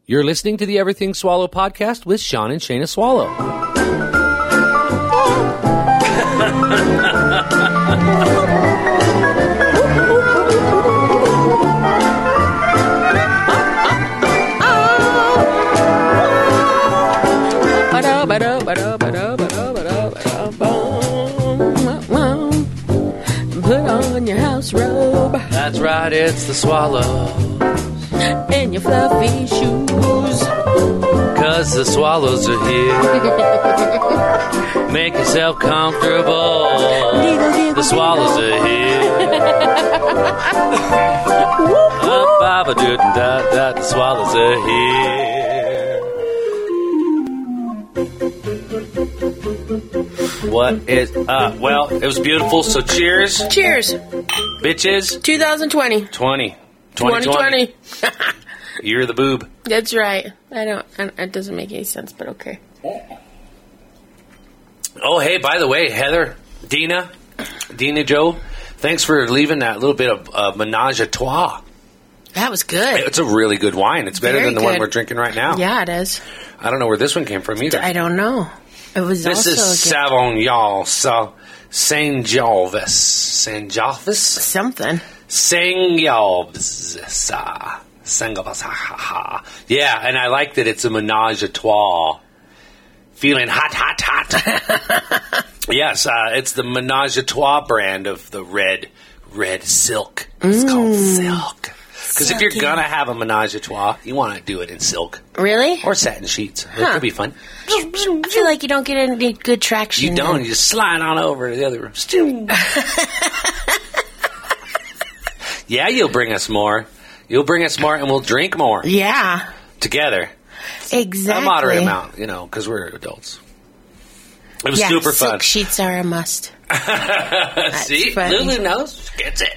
You're listening to the Everything Swallow podcast with Sean and Shayna Swallow. Put on your house robe. That's right, it's the Swallow. And your fluffy shoes. 'Cause the swallows are here. Make yourself comfortable. The swallows are here. The swallows are here. What is well, it was beautiful, so cheers. Cheers. Bitches. 2020. 2020. Year of the boob. That's right. It doesn't make any sense, but okay. Oh, hey, by the way, Heather, Dina Joe, thanks for leaving that little bit of Menage a Trois. That was good. It's a really good wine. It's better than the one we're drinking right now. Yeah, it is. I don't know where this one came from either. I don't know. It was This is Sauvignon, Sangiovese. Something. Sangiovese. Yeah, and I like that it's a Menage a Trois. Feeling hot. Yes, it's the Menage a Trois brand of the red silk. It's called silk. Because if you're going to have a Menage a Trois, you want to do it in silk. Really? Or satin sheets. It could be fun. I feel like you don't get any good traction. You don't. You just slide on over to the other room. Yeah, you'll bring us more. You'll bring us more and we'll drink more. Yeah. Together. Exactly. A moderate amount, because we're adults. It was super fun. Silk sheets are a must. See? Funny. Lulu knows. Gets it.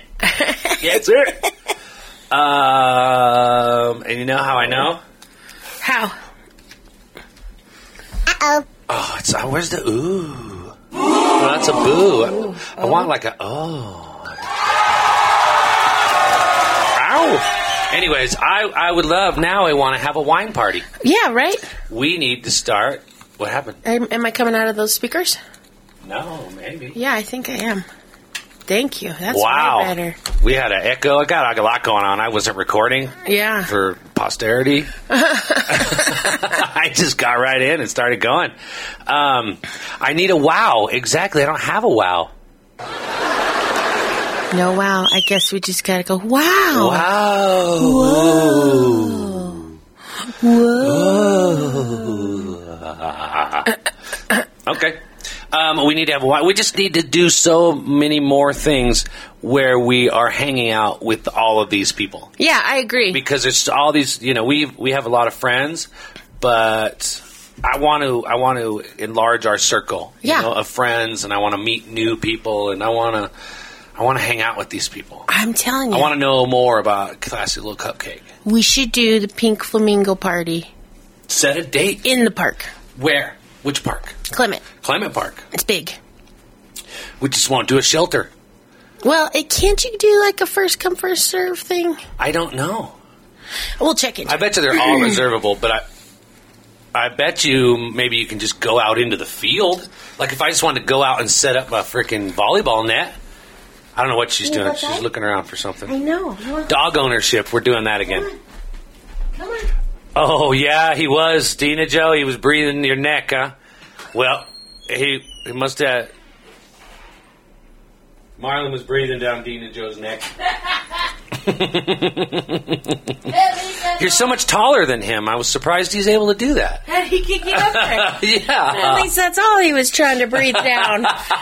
And you know how I know? How? Oh, where's the ooh? Oh, that's a boo. I want like a Ow. Anyways, I would love, now I want to have a wine party. Yeah, right? We need to start. What happened? Am I coming out of those speakers? No, maybe. Yeah, I think I am. Thank you. That's wow. way better. We had an echo. I got a lot going on. I wasn't recording. Yeah. For posterity. I just got right in and started going. I need a wow. Exactly. I don't have a wow. No wow. I guess we just gotta go, wow. Wow. Whoa. Okay. We need to have a wow. We just need to do so many more things where we are hanging out with all of these people. Yeah, I agree. Because there's all these, we have a lot of friends, but I want to enlarge our circle, of friends, and I want to meet new people, and I want to hang out with these people. I'm telling you. I want to know more about Classy Little Cupcake. We should do the Pink Flamingo party. Set a date. In the park. Where? Which park? Clement Park. It's big. We just won't do a shelter. Well, can't you do like a first come, first serve thing? I don't know. We'll check it. I bet you they're all reservable, but I bet you maybe you can just go out into the field. Like if I just wanted to go out and set up a freaking volleyball net. I don't know what she's doing. She's looking around for something. I know. Dog ownership. We're doing that again. Come on. Oh, yeah, he was. Dina Joe, he was breathing your neck, huh? Well, he must have... Marlon was breathing down Dina Joe's neck. You're so much taller than him. I was surprised he's able to do that. He could get up there. Yeah. At least that's all he was trying to breathe down.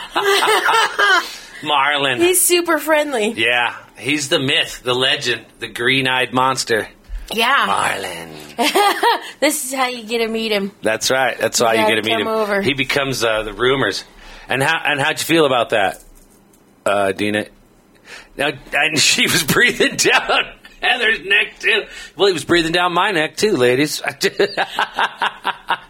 Marlon. He's super friendly. Yeah, he's the myth, the legend, the green-eyed monster. Yeah. Marlon. This is how you get to meet him. That's right. That's how you get to meet him. Over. He becomes the rumors. And how'd you feel about that, Dina? Now, and she was breathing down Heather's neck, too. Well, he was breathing down my neck, too, ladies. I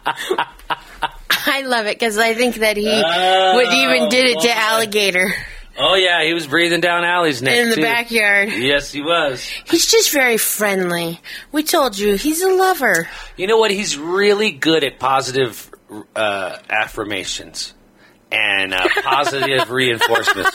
love it, because I think that he would even did it to Alligator. Oh, yeah, he was breathing down Allie's neck, in the too. backyard. Yes, he was. He's just very friendly. We told you, he's a lover. You know what? He's really good at positive affirmations and positive reinforcement.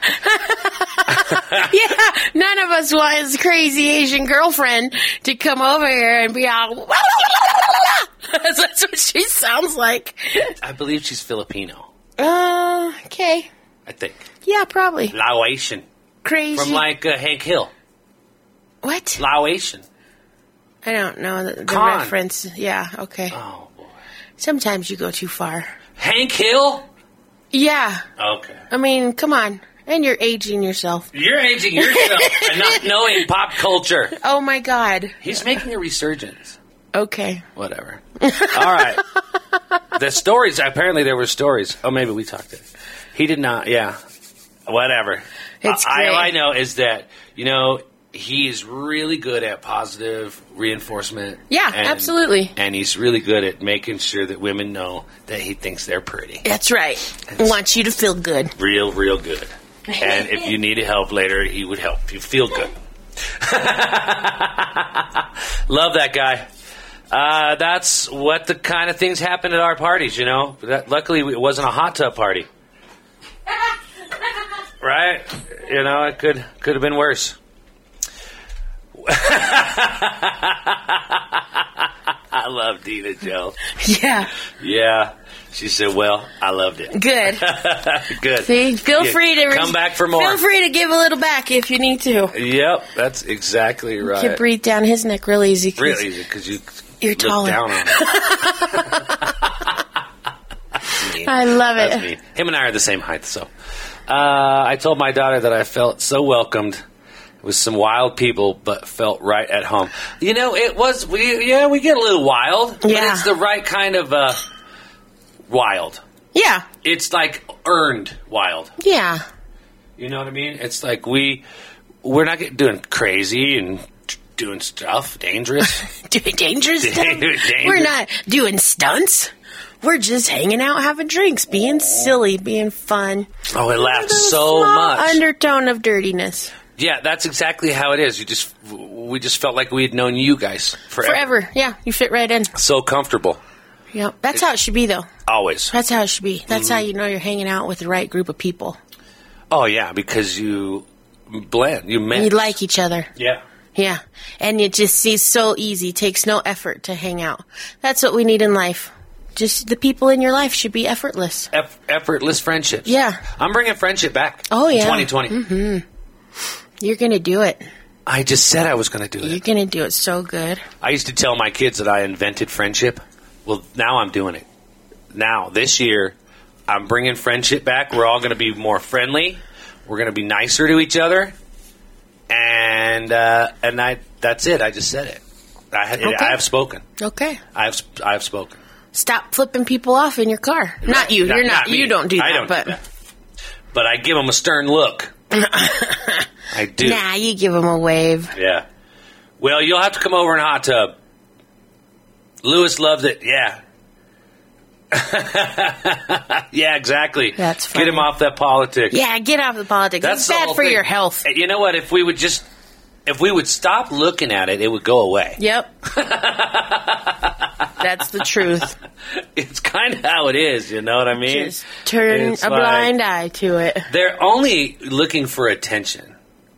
Yeah, none of us want his crazy Asian girlfriend to come over here and be all... That's what she sounds like. I believe she's Filipino. Okay. I think. Yeah, probably. Laotian. Crazy. From like Hank Hill. What? Laotian. I don't know the Con. reference. Yeah, okay. Oh, boy. Sometimes you go too far. Hank Hill? Yeah. Okay. I mean, come on. And you're aging yourself. You're aging yourself and not knowing pop culture. Oh, my God. He's making a resurgence. Okay. Whatever. All right. The stories, apparently there were stories. Oh, maybe we talked it. He did not, yeah. Whatever. It's great. All I know is that, he's really good at positive reinforcement. Yeah, absolutely. And he's really good at making sure that women know that he thinks they're pretty. That's right. Wants you to feel good. Real, real good. And if you needed help later, he would help you feel good. Love that guy. That's what the kind of things happen at our parties, Luckily, it wasn't a hot tub party. Right? It could have been worse. I love Dina Joe. Yeah. Yeah. She said, well, I loved it. Good. Good. See, feel free to... come back for more. Feel free to give a little back if you need to. Yep, that's exactly right. You can breathe down his neck real easy. Real easy, because you're look taller. down on him. I love it. That's me. Him and I are the same height, so. I told my daughter that I felt so welcomed with some wild people, but felt right at home. It was, we get a little wild, but it's the right kind of wild. Yeah. It's like earned wild. Yeah. You know what I mean? It's like we're not doing crazy and doing stuff dangerous. Doing dangerous stuff? We're not doing stunts. We're just hanging out, having drinks, being silly, being fun. Oh, it laughed There's a so small much. Undertone of dirtiness. Yeah, that's exactly how it is. We just felt like we had known you guys forever. Yeah, you fit right in. So comfortable. Yeah, that's how it should be, though. Always. That's how it should be. That's how you know you're hanging out with the right group of people. Oh, yeah, because you blend. You mix. You like each other. Yeah. Yeah, and it just seems so easy. Takes no effort to hang out. That's what we need in life. Just the people in your life should be effortless. Effortless friendships. Yeah. I'm bringing friendship back. Oh, yeah. 2020. Mm-hmm. You're going to do it. I just said I was going to do it. You're going to do it so good. I used to tell my kids that I invented friendship. Well, now I'm doing it. Now, this year, I'm bringing friendship back. We're all going to be more friendly. We're going to be nicer to each other. And that's it. I just said it. I have spoken. Okay. I have spoken. Stop flipping people off in your car. Not you. You're not. You don't do that. I don't but do that. But I give them a stern look. I do. Nah, you give them a wave. Yeah. Well, you'll have to come over in a hot tub. Lewis loves it. Yeah. Yeah, exactly. That's funny. Get him off that politics. Yeah, get off the politics. That's it's the bad whole for thing. your health. You know what? If we would stop looking at it, it would go away. Yep. That's the truth. It's kind of how it is, you know what I mean? Just turn a blind eye to it. They're only looking for attention.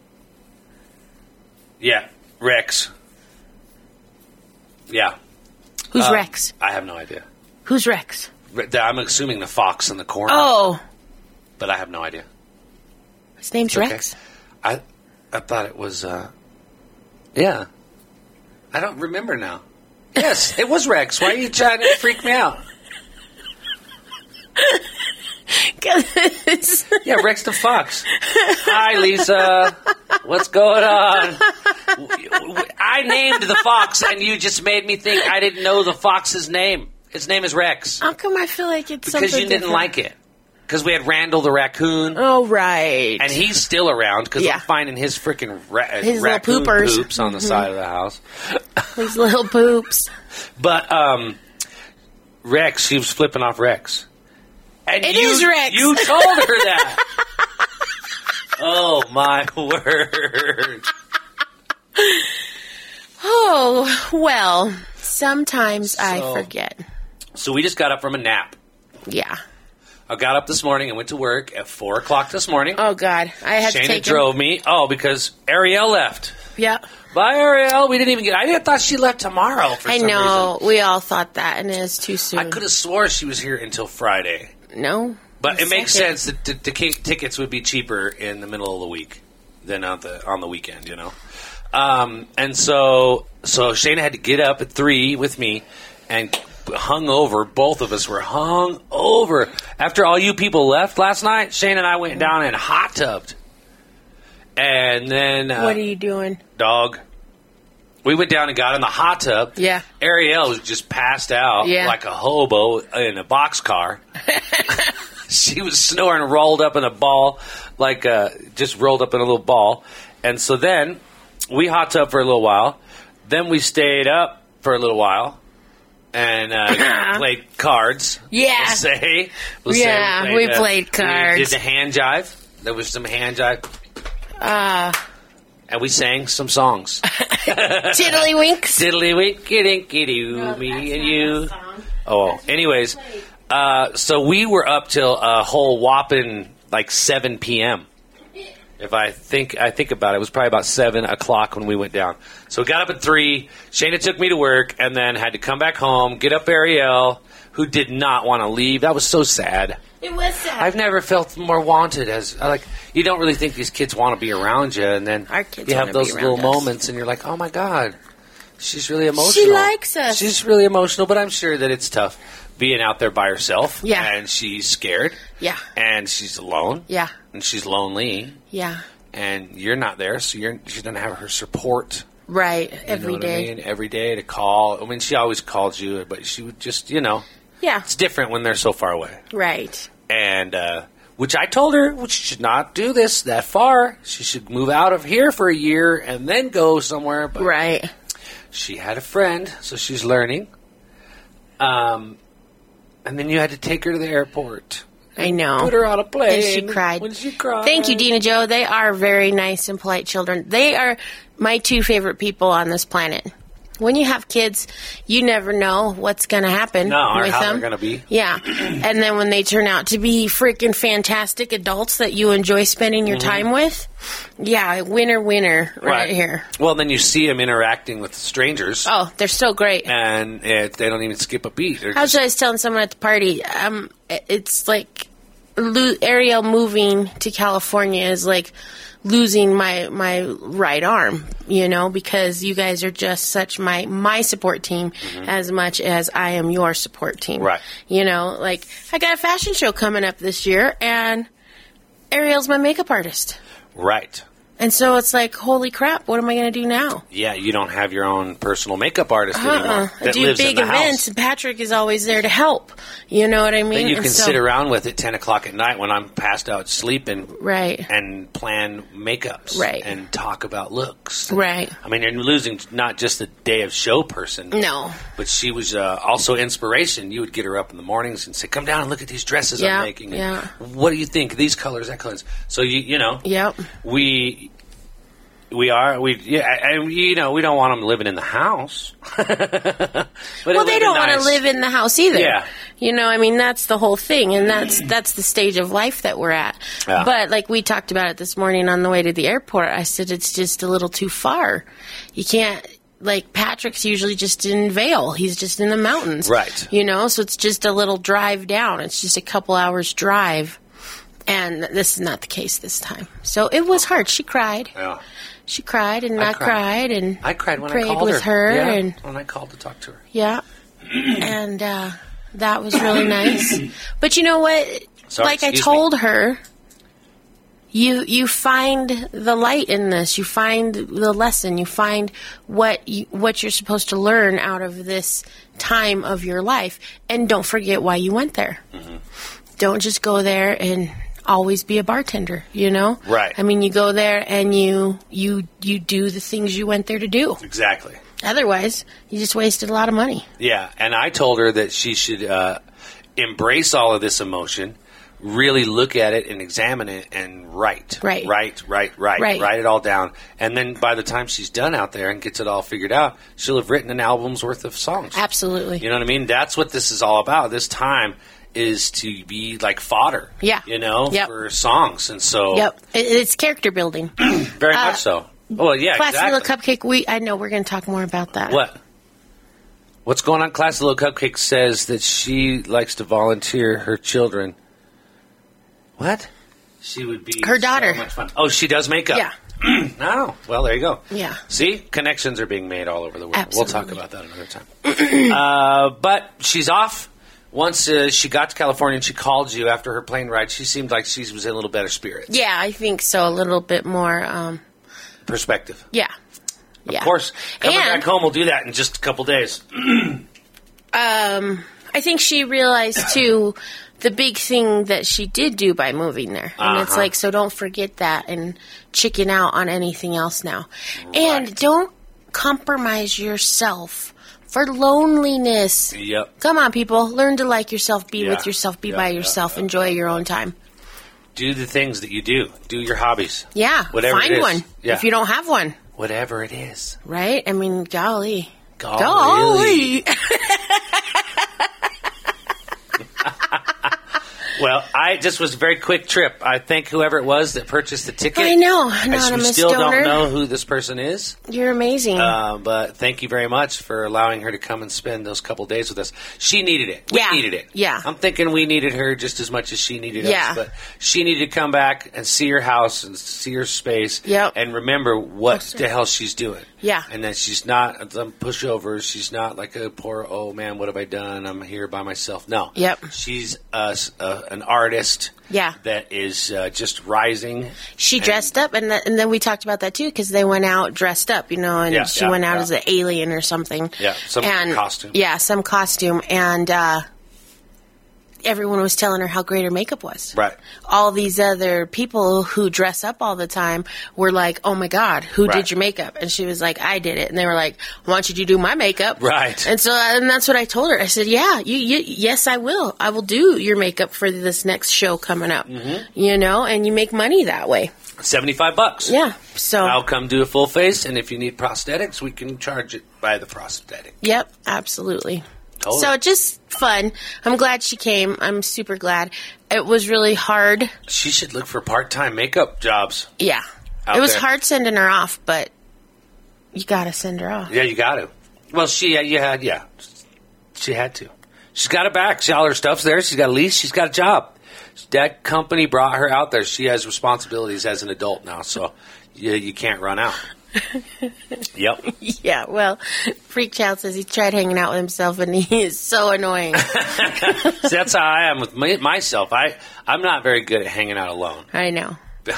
Yeah, Rex. Yeah. Who's Rex? I have no idea. Who's Rex? I'm assuming the fox in the corner. Oh. But I have no idea. His name's Okay. Rex? I thought it was, yeah. I don't remember now. Yes, it was Rex. Why are you trying to freak me out? Yeah, Rex the Fox. Hi, Lisa. What's going on? I named the fox, and you just made me think I didn't know the fox's name. His name is Rex. How come I feel like it's Because something you didn't different? like it. Because we had Randall the raccoon. Oh, right. And he's still around because Yeah. I'm finding his freaking His little raccoon poopers. poops on the side of the house. These little poops. But Rex, she was flipping off Rex. And It is Rex. You told her that. Oh, my word. Oh, well, sometimes I forget. So we just got up from a nap. Yeah. I got up this morning and went to work at 4 o'clock this morning. Oh, God. I had to Shayna take drove me. Oh, because Ariel left. Yeah. Bye, Ariel. We didn't even get... I thought she left tomorrow for some know. reason. We all thought that, and it was too soon. I could have swore she was here until Friday. No. But it makes sense that the tickets would be cheaper in the middle of the week than on the weekend, you know. And so Shayna had to get up at 3 with me and hung over. Both of us were hung over. After all you people left last night, Shayna and I went down and hot tubbed. And then... what are you doing? Dog. We went down and got in the hot tub. Yeah. Ariel was just passed out like a hobo in a boxcar. She was snoring, rolled up in a ball, just rolled up in a little ball. And so then we hot tubbed for a little while. Then we stayed up for a little while and played cards. Yeah. Let's say we played cards. We did the hand jive. There was some hand jive. And we sang some songs. Tiddlywinks. Tiddlywinky dinky doo, me and you. Oh, anyways, so we were up till a whole whopping 7 p.m. If I think about it, it was probably about 7 o'clock when we went down. So we got up at 3. Shayna took me to work and then had to come back home, get up Ariel, who did not want to leave. That was so sad. It was sad. I've never felt more wanted you don't really think these kids want to be around you, and then our kids you have those little moments and you're like, oh my God, she's really emotional. She likes us. She's really emotional, but I'm sure that it's tough being out there by herself. Yeah. And she's scared. Yeah. And she's alone. Yeah. And she's lonely. Yeah. And you're not there, so she doesn't have her support. Right. Every day. Every day to call. I mean, she always called you, but she would just, Yeah. It's different when they're so far away. Right. And, which I told her, she should not do this that far. She should move out of here for a year and then go somewhere. But right. She had a friend, so she's learning. And then you had to take her to the airport. I know. Put her on a plane. And she cried. When she cried. Thank you, Dina Joe. They are very nice and polite children. They are my 2 favorite people on this planet. When you have kids, you never know what's going to happen with how them. They're going to be. Yeah. And then when they turn out to be freaking fantastic adults that you enjoy spending your time with, winner right here. Well, then you see them interacting with strangers. Oh, they're so great. And they don't even skip a beat. I was telling someone at the party, it's like Ariel moving to California is like losing my right arm, because you guys are just such my support team as much as I am your support team. Right. I got a fashion show coming up this year, and Ariel's my makeup artist. Right. And so it's like, holy crap, what am I going to do now? Yeah, you don't have your own personal makeup artist anymore. I do big events, and Patrick is always there to help. You know what I mean? Then you can sit around with at 10 o'clock at night when I'm passed out sleeping. Right. And plan makeups. Right. And talk about looks. Right. I mean, you're losing not just the day of show person. No. But she was also inspiration. You would get her up in the mornings and say, come down and look at these dresses I'm making. Yeah. What do you think? These colors, that colors. So, Yep. We don't want them living in the house. Well, they don't want to live in the house either. Yeah. That's the whole thing, and that's the stage of life that we're at. Yeah. But like we talked about it this morning on the way to the airport, I said it's just a little too far. You can't. Patrick's usually just in Vail. He's just in the mountains. Right. So it's just a little drive down. It's just a couple hours drive. And this is not the case this time. So it was hard. She cried. Yeah. She cried, and I cried, and I cried when prayed I called with her. Yeah, and when I called to talk to her. Yeah. And that was really nice. But you know what? Sorry, I told her, you find the light in this. You find the lesson. You find what you're supposed to learn out of this time of your life. And don't forget why you went there. Mm-hmm. Don't just go there and always be a bartender, Right. I mean, you go there and you do the things you went there to do. Exactly. Otherwise, you just wasted a lot of money. Yeah, and I told her that she should embrace all of this emotion, really look at it and examine it and write it all down. And then by the time she's done out there and gets it all figured out, she'll have written an album's worth of songs. Absolutely. You know what I mean? That's what this is all about. This time is to be like fodder, for songs. And so... Yep. It's character building. Very much so. Well, yeah, Classy exactly. Little Cupcake, I know we're going to talk more about that. What's going on? Classy Little Cupcake says that she likes to volunteer her children. What? She would be her daughter. So much fun. Oh, she does makeup. Yeah. Oh, well, there you go. Yeah. See, connections are being made all over the world. Absolutely. We'll talk about that another time. But she's off. Once she got to California and she called you after her plane ride, she seemed like she was in a little better spirits. Yeah, I think so. A little bit more perspective. Yeah. Of course, coming back home will do that in just a couple days. I think she realized, too, the big thing that she did do by moving there. And it's like, so don't forget that and chicken out on anything else now. Right. And don't compromise yourself for loneliness. Yep. Come on, people. Learn to like yourself, be with yourself, be by yourself, enjoy your own time. Do the things that you do. Do your hobbies. Yeah. Whatever Find it is. one if you don't have one. Whatever it is. Right? I mean, golly. Well, this was a very quick trip. I thank whoever it was that purchased the ticket. I know, anonymous We still donor. don't know who this person is. You're amazing. But thank you very much for allowing her to come and spend those couple days with us. She needed it. We needed it. Yeah. I'm thinking we needed her just as much as she needed us. But she needed to come back and see her house and see her space. Yep. And remember what the hell she's doing. Yeah. And that she's not a pushover. She's not like a poor, oh man, what have I done? I'm here by myself. No. Yep. She's an artist. Yeah. That is just rising. She dressed up, and then we talked about that, too, because they went out dressed up, and she went out as an alien or something. Yeah, some costume. Yeah, some costume, and everyone was telling her how great her makeup was. Right. All these other people who dress up all the time were like, oh, my God, who did your makeup? And she was like, I did it. And they were like, why don't you do my makeup? Right. And so and that's what I told her. I said, yeah, yes, I will. I will do your makeup for this next show coming up. Mm-hmm. And you make money that way. $75. Yeah. So I'll come do a full face, and if you need prosthetics, we can charge it by the prosthetic. Yep, absolutely. Totally. So just fun. I'm glad she came. I'm super glad. It was really hard. She should look for part-time makeup jobs. Yeah. It was hard sending her off, but you got to send her off. Yeah, you got to. Well, she had to. She's got it back. All her stuff's there. She's got a lease. She's got a job. That company brought her out there. She has responsibilities as an adult now, so you can't run out. Yep. Yeah, well, Freak Child says he tried hanging out with himself, and he is so annoying. See, that's how I am with myself. I'm not very good at hanging out alone. I know.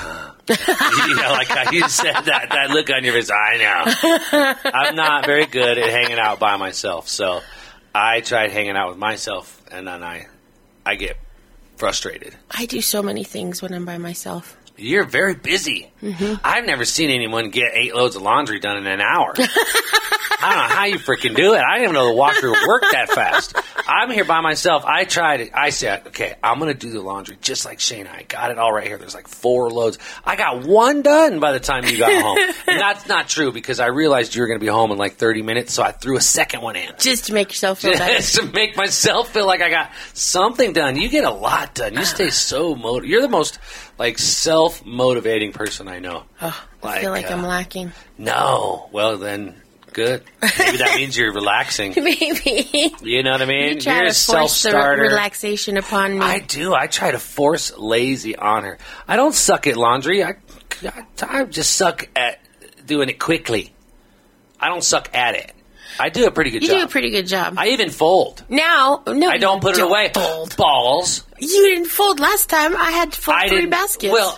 Like how you said that look on your face. I know. I'm not very good at hanging out by myself, so I tried hanging out with myself, and then I get frustrated. I do so many things when I'm by myself. You're very busy. Mm-hmm. I've never seen anyone get 8 loads of laundry done in an hour. I don't know how you freaking do it. I didn't even know the washer worked that fast. I'm here by myself. I tried it. I said, okay, I'm going to do the laundry just like Shane. I got it all right here. There's like 4 loads. I got 1 done by the time you got home. And that's not true because I realized you were going to be home in like 30 minutes, so I threw a second one in. Just to make yourself feel better. Just to make myself feel like I got something done. You get a lot done. You stay so motivated. You're the most self-motivating person I know. Oh, I feel like I'm lacking. No. Well, then... Good. Maybe that means you're relaxing. Maybe. You know what I mean? You try you're to a self-starter. Relaxation upon me. I do. I try to force lazy on her. I don't suck at laundry. I just suck at doing it quickly. I don't suck at it. I do a pretty good job. You do a pretty good job. I even fold. No, I don't put it away. Fold. Balls. You didn't fold last time. I had to fold 3 baskets. Well,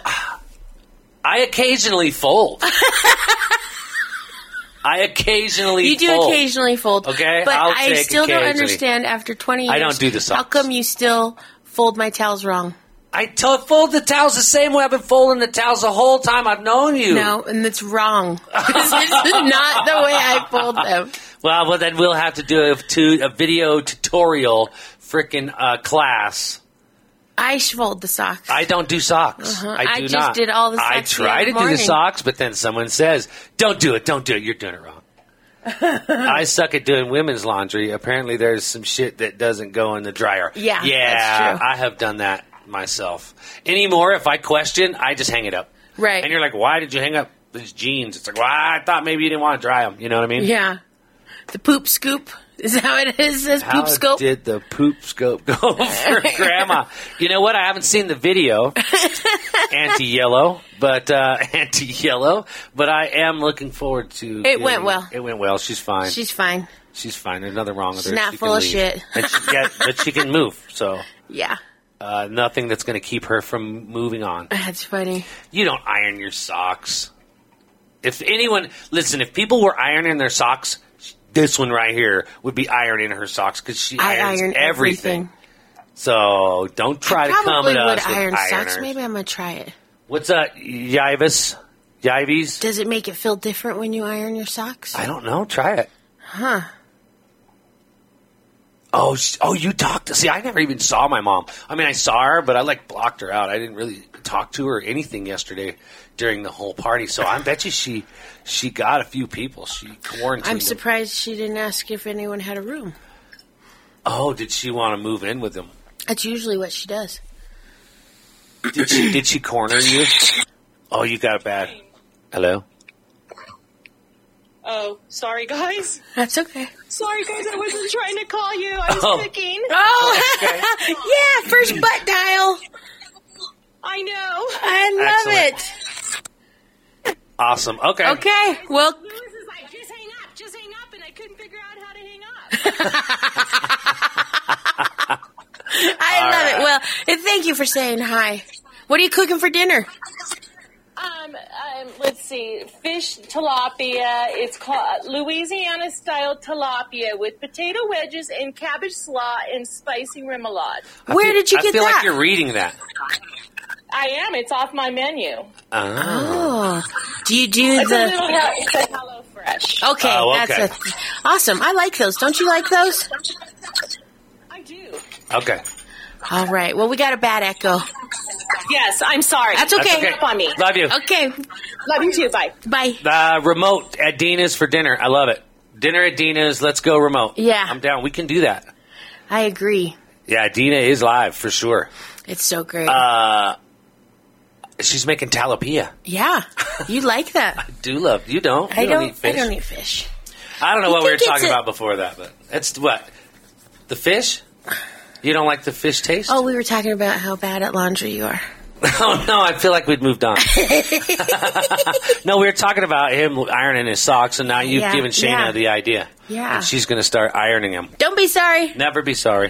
I occasionally fold. You do fold. occasionally fold. Okay, but I still don't occasionally. understand after 20 years. I don't do the socks. How come you still fold my towels wrong? I fold the towels the same way I've been folding the towels the whole time I've known you. No, and it's wrong. This is not the way I fold them. Well, then we'll have to do a video tutorial frickin' class I fold the socks. I don't do socks. I do just not. did all the socks I try to do the socks, but then someone says, don't do it. You're doing it wrong. I suck at doing women's laundry. Apparently there's some shit that doesn't go in the dryer. Yeah, that's true. I have done that myself. Anymore, if I question, I just hang it up. Right. And you're like, why did you hang up these jeans? It's like, well, I thought maybe you didn't want to dry them. You know what I mean? Yeah. The poop scoop. Is that what it is? This How poop scope? did the poop scope go for Grandma? You know what? I haven't seen the video. Anti-yellow, but I am looking forward to. It went well. It went well. She's fine. She's fine. She's fine. There's nothing wrong with her. She's not She full can of leave. shit. But she can move. So Yeah. nothing that's going to keep her from moving on. That's funny. You don't iron your socks. If people were ironing their socks, this one right here would be ironing her socks because she irons iron everything. So don't try to come at us with iron ironers. socks. Maybe I'm going to try it. What's that? Yivis? Does it make it feel different when you iron your socks? I don't know. Try it. Huh. Oh, you talked to... See, I never even saw my mom. I mean, I saw her, but I, blocked her out. I didn't really talk to her or anything yesterday during the whole party. So I bet you she got a few people. She quarantined I'm them. surprised she didn't ask if anyone had a room. Oh, did she want to move in with them? That's usually what she does. Did she corner you? Oh, you got it bad. Hello? Oh, sorry, guys. That's okay. Sorry, guys. I wasn't trying to call you. I was cooking. Oh, Okay. yeah, first butt dial. I know. I love Excellent. Awesome. Okay. it. Okay, well, Lewis is like, just hang up, and I couldn't figure out how to hang up. I love it. Well, and thank you for saying hi. What are you cooking for dinner? Let's see. Fish tilapia. It's called Louisiana style tilapia with potato wedges and cabbage slaw and spicy remoulade. Where did you get I feel that? like you're reading that. I am. It's off my menu. Oh. Do you do It's the... a Hello Fresh. Okay, Oh, okay. that's awesome. I like those. Don't you like those? I do. Okay. All right. Well, we got a bad echo. Yes, I'm sorry. That's okay. Hang up on me. Love you. Okay. Love you too. Bye. Bye. Remote at Dina's for dinner. I love it. Dinner at Dina's. Let's go remote. Yeah. I'm down. We can do that. I agree. Yeah, Dina is live for sure. It's so great. She's making tilapia. Yeah. You like that. I do love. You don't. You I don't eat fish. I don't eat fish. I don't know You what we were think talking it's about before that, but it's what? The fish? You don't like the fish taste? Oh, we were talking about how bad at laundry you are. Oh, no, I feel like we'd moved on. No, we were talking about him ironing his socks, and now you've Yeah, given Shayna yeah. the idea. Yeah. And she's going to start ironing them. Don't be sorry. Never be sorry.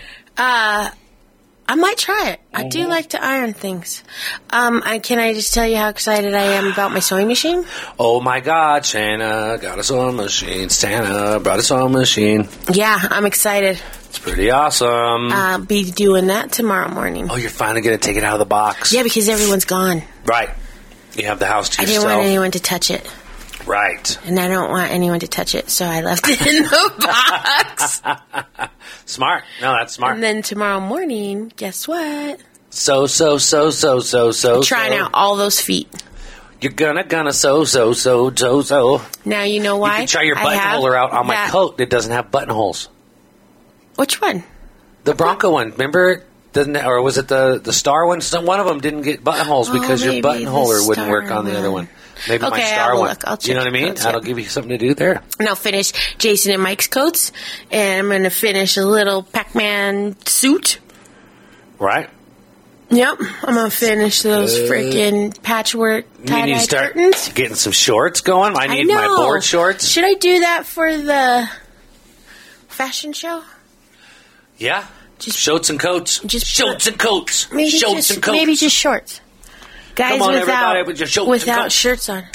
I might try it. I do like to iron things. Can I just tell you how excited I am about my sewing machine? Oh, my God, Shayna got a sewing machine. Santa brought a sewing machine. Yeah, I'm excited. It's pretty awesome. I'll be doing that tomorrow morning. Oh, you're finally going to take it out of the box. Yeah, because everyone's gone. Right. You have the house to I didn't yourself. want anyone to touch it. Right. And I don't want anyone to touch it, so I left it in the box. Smart. No, that's smart. And then tomorrow morning, guess what? So. Trying out all those feet. You're gonna so. Now you know why? You can try your I buttonholer have out on my that- coat that doesn't have buttonholes. Which one? The Bronco one, remember? Doesn't or was it the Star one? One of them didn't get buttonholes because your maybe buttonholer the wouldn't work Star on the other one. one. Maybe my Okay, Star I'll one. look. I'll You know check what I mean? coats, That'll yeah. give you something to do there. And I'll finish Jason and Mike's coats, and I'm going to finish a little Pac-Man suit. Right? Yep, I'm going to finish those freaking patchwork You need tie-dye to start curtains. getting some shorts going. I need my know. board shorts. Should I do that for the fashion show? Yeah. Just- Shorts and coats. just Shorts and coats. Maybe Shorts just, and coats. maybe just shorts. Guys Come on, without, everybody, with your shorts and without coats. shirts on.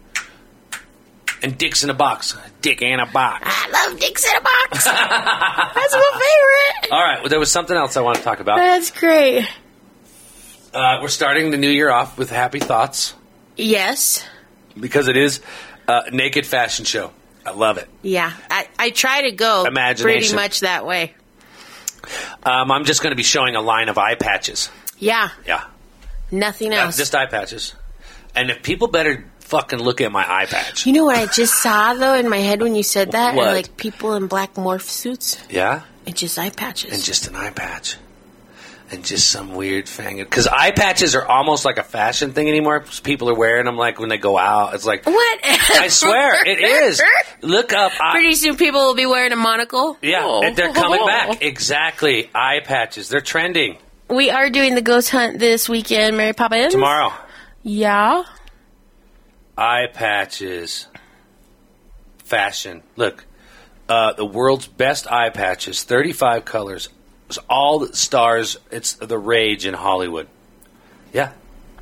And dicks in a box. Dick in a box. I love dicks in a box. That's my favorite. All right. Well, there was something else I want to talk about. That's great. We're starting the new year off with happy thoughts Yes. because it is a naked fashion show. I love it. Yeah. I try to go Imagination. pretty much that way. I'm just going to be showing a line of eye patches. Yeah. Yeah. Nothing else. Just eye patches. And if people better fucking look at my eye patch. You know what I just saw, though, in my head when you said that? What? Are, like, people in black morph suits. Yeah? And just eye patches. And just an eye patch. And just some weird thing. Because eye patches are almost like a fashion thing anymore. People are wearing them, like, when they go out. It's like... What? I swear, it is. Look up... Pretty soon people will be wearing a monocle. Yeah, and they're coming back. Exactly. Eye patches. They're trending. We are doing the ghost hunt this weekend, Mary Poppins. Tomorrow. Yeah. Eye patches. Fashion. Look. The world's best eye patches. 35 colors. It's all the stars. It's the rage in Hollywood. Yeah.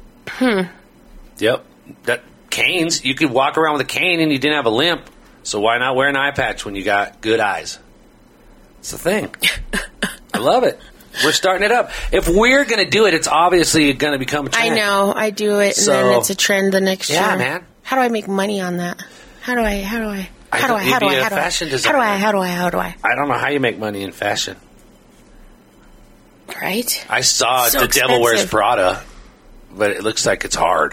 Yep. That canes. You could walk around with a cane and you didn't have a limp. So why not wear an eye patch when you got good eyes? It's the thing. I love it. We're starting it up. If we're going to do it, it's obviously going to become a trend. I know. I do it, and then it's a trend the next year. Yeah, man. How do I make money on that? How do I? I don't know how you make money in fashion. Right? I saw So The Devil Wears expensive. Prada, but it looks like it's hard.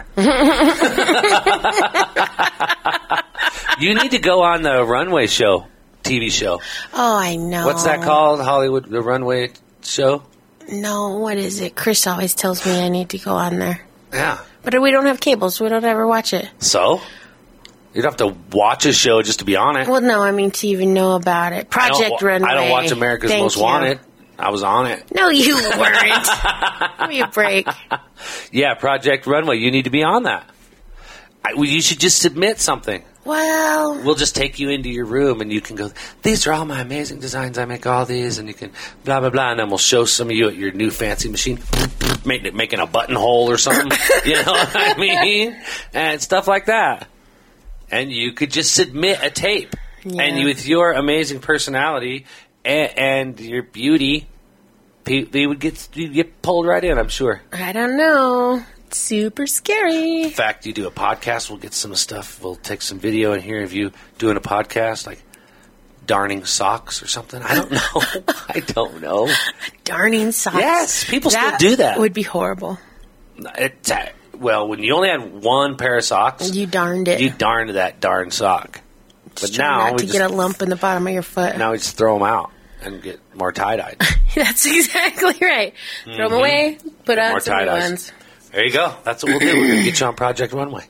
You need to go on the runway show, TV show. Oh, I know. What's that called? Hollywood, the runway show? No, what is it? Chris always tells me I need to go on there. Yeah. But we don't have cable, so we don't ever watch it. So? You'd have to watch a show just to be on it. Well, no, I mean to even know about it. Project Runway. I don't watch America's Thank Most you. Wanted. I was on it. No, you weren't. Give me a break. Yeah, Project Runway. You need to be on that. You should just submit something. Well, We'll just take you into your room and you can go, these are all my amazing designs. I make all these. And you can blah, blah, blah. And then we'll show some of you at your new fancy machine making a buttonhole or something. You know what I mean? And stuff like that. And you could just submit a tape. Yeah. And with your amazing personality and your beauty, they would get pulled right in, I'm sure. I don't know. It's super scary. In fact, you do a podcast, we'll get some stuff. We'll take some video in here of you doing a podcast, like darning socks or something. I don't know. I don't know. Darning socks. Yes, people still do that. Would be horrible. Well, when you only had one pair of socks, You darned it. you darned that darn sock. But Try now not we to get a lump in the bottom of your foot. now we just throw them out and get more tie-dyed. That's exactly right. Throw them away. Put on More some new tie-dyes. ones. There you go. That's what we'll do. We're going to get you on Project Runway.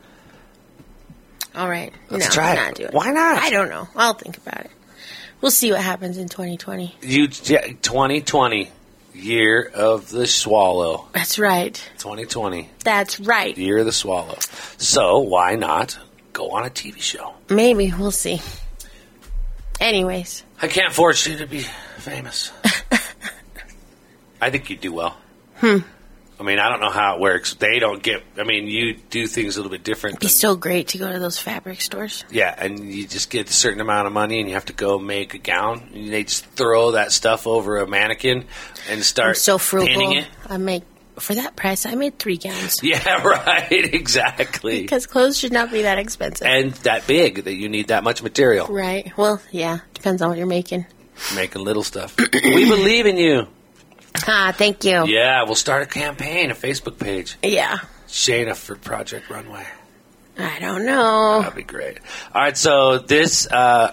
All right. Let's try it. Not do it. Why not? I don't know. I'll think about it. We'll see what happens in 2020. 2020, year of the swallow. That's right. 2020, That's right. year of the swallow. So why not go on a TV show? Maybe. We'll see. Anyways. I can't force you to be famous. I think you'd do well. I mean, I don't know how it works. They don't get... I mean, you do things a little bit different. It'd be so great to go to those fabric stores. Yeah, and you just get a certain amount of money and you have to go make a gown. And they just throw that stuff over a mannequin and start I'm so frugal. painting it. For that price, I made 3 gowns. Yeah, right. Exactly. Because clothes should not be that expensive. And that big that you need that much material. Right. Well, yeah. Depends on what you're making. Making little stuff. We believe in you. Ah, thank you. Yeah, we'll start a campaign, a Facebook page. Yeah. Shayna for Project Runway. I don't know. That'd be great. All right, so this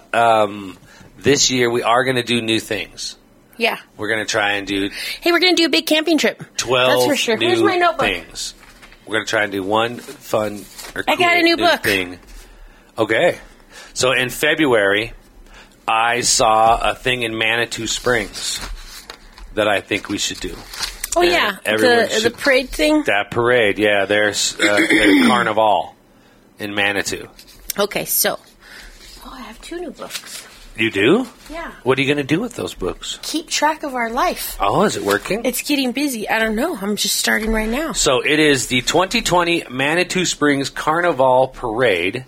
year we are going to do new things. Yeah. We're going to try and do Hey, we're going to do a big camping trip. 12 That's for sure. new Here's my notebook. things. We're going to try and do one fun or I got cool a new book. thing. Okay. So in February, I saw a thing in Manitou Springs that I think we should do. Oh, And yeah. everyone The should- parade thing? That parade, yeah. There's their Carnival in Manitou. Okay, so. Oh, I have 2 new books. You do? Yeah. What are you going to do with those books? Keep track of our life. Oh, is it working? It's getting busy. I don't know. I'm just starting right now. So it is the 2020 Manitou Springs Carnival Parade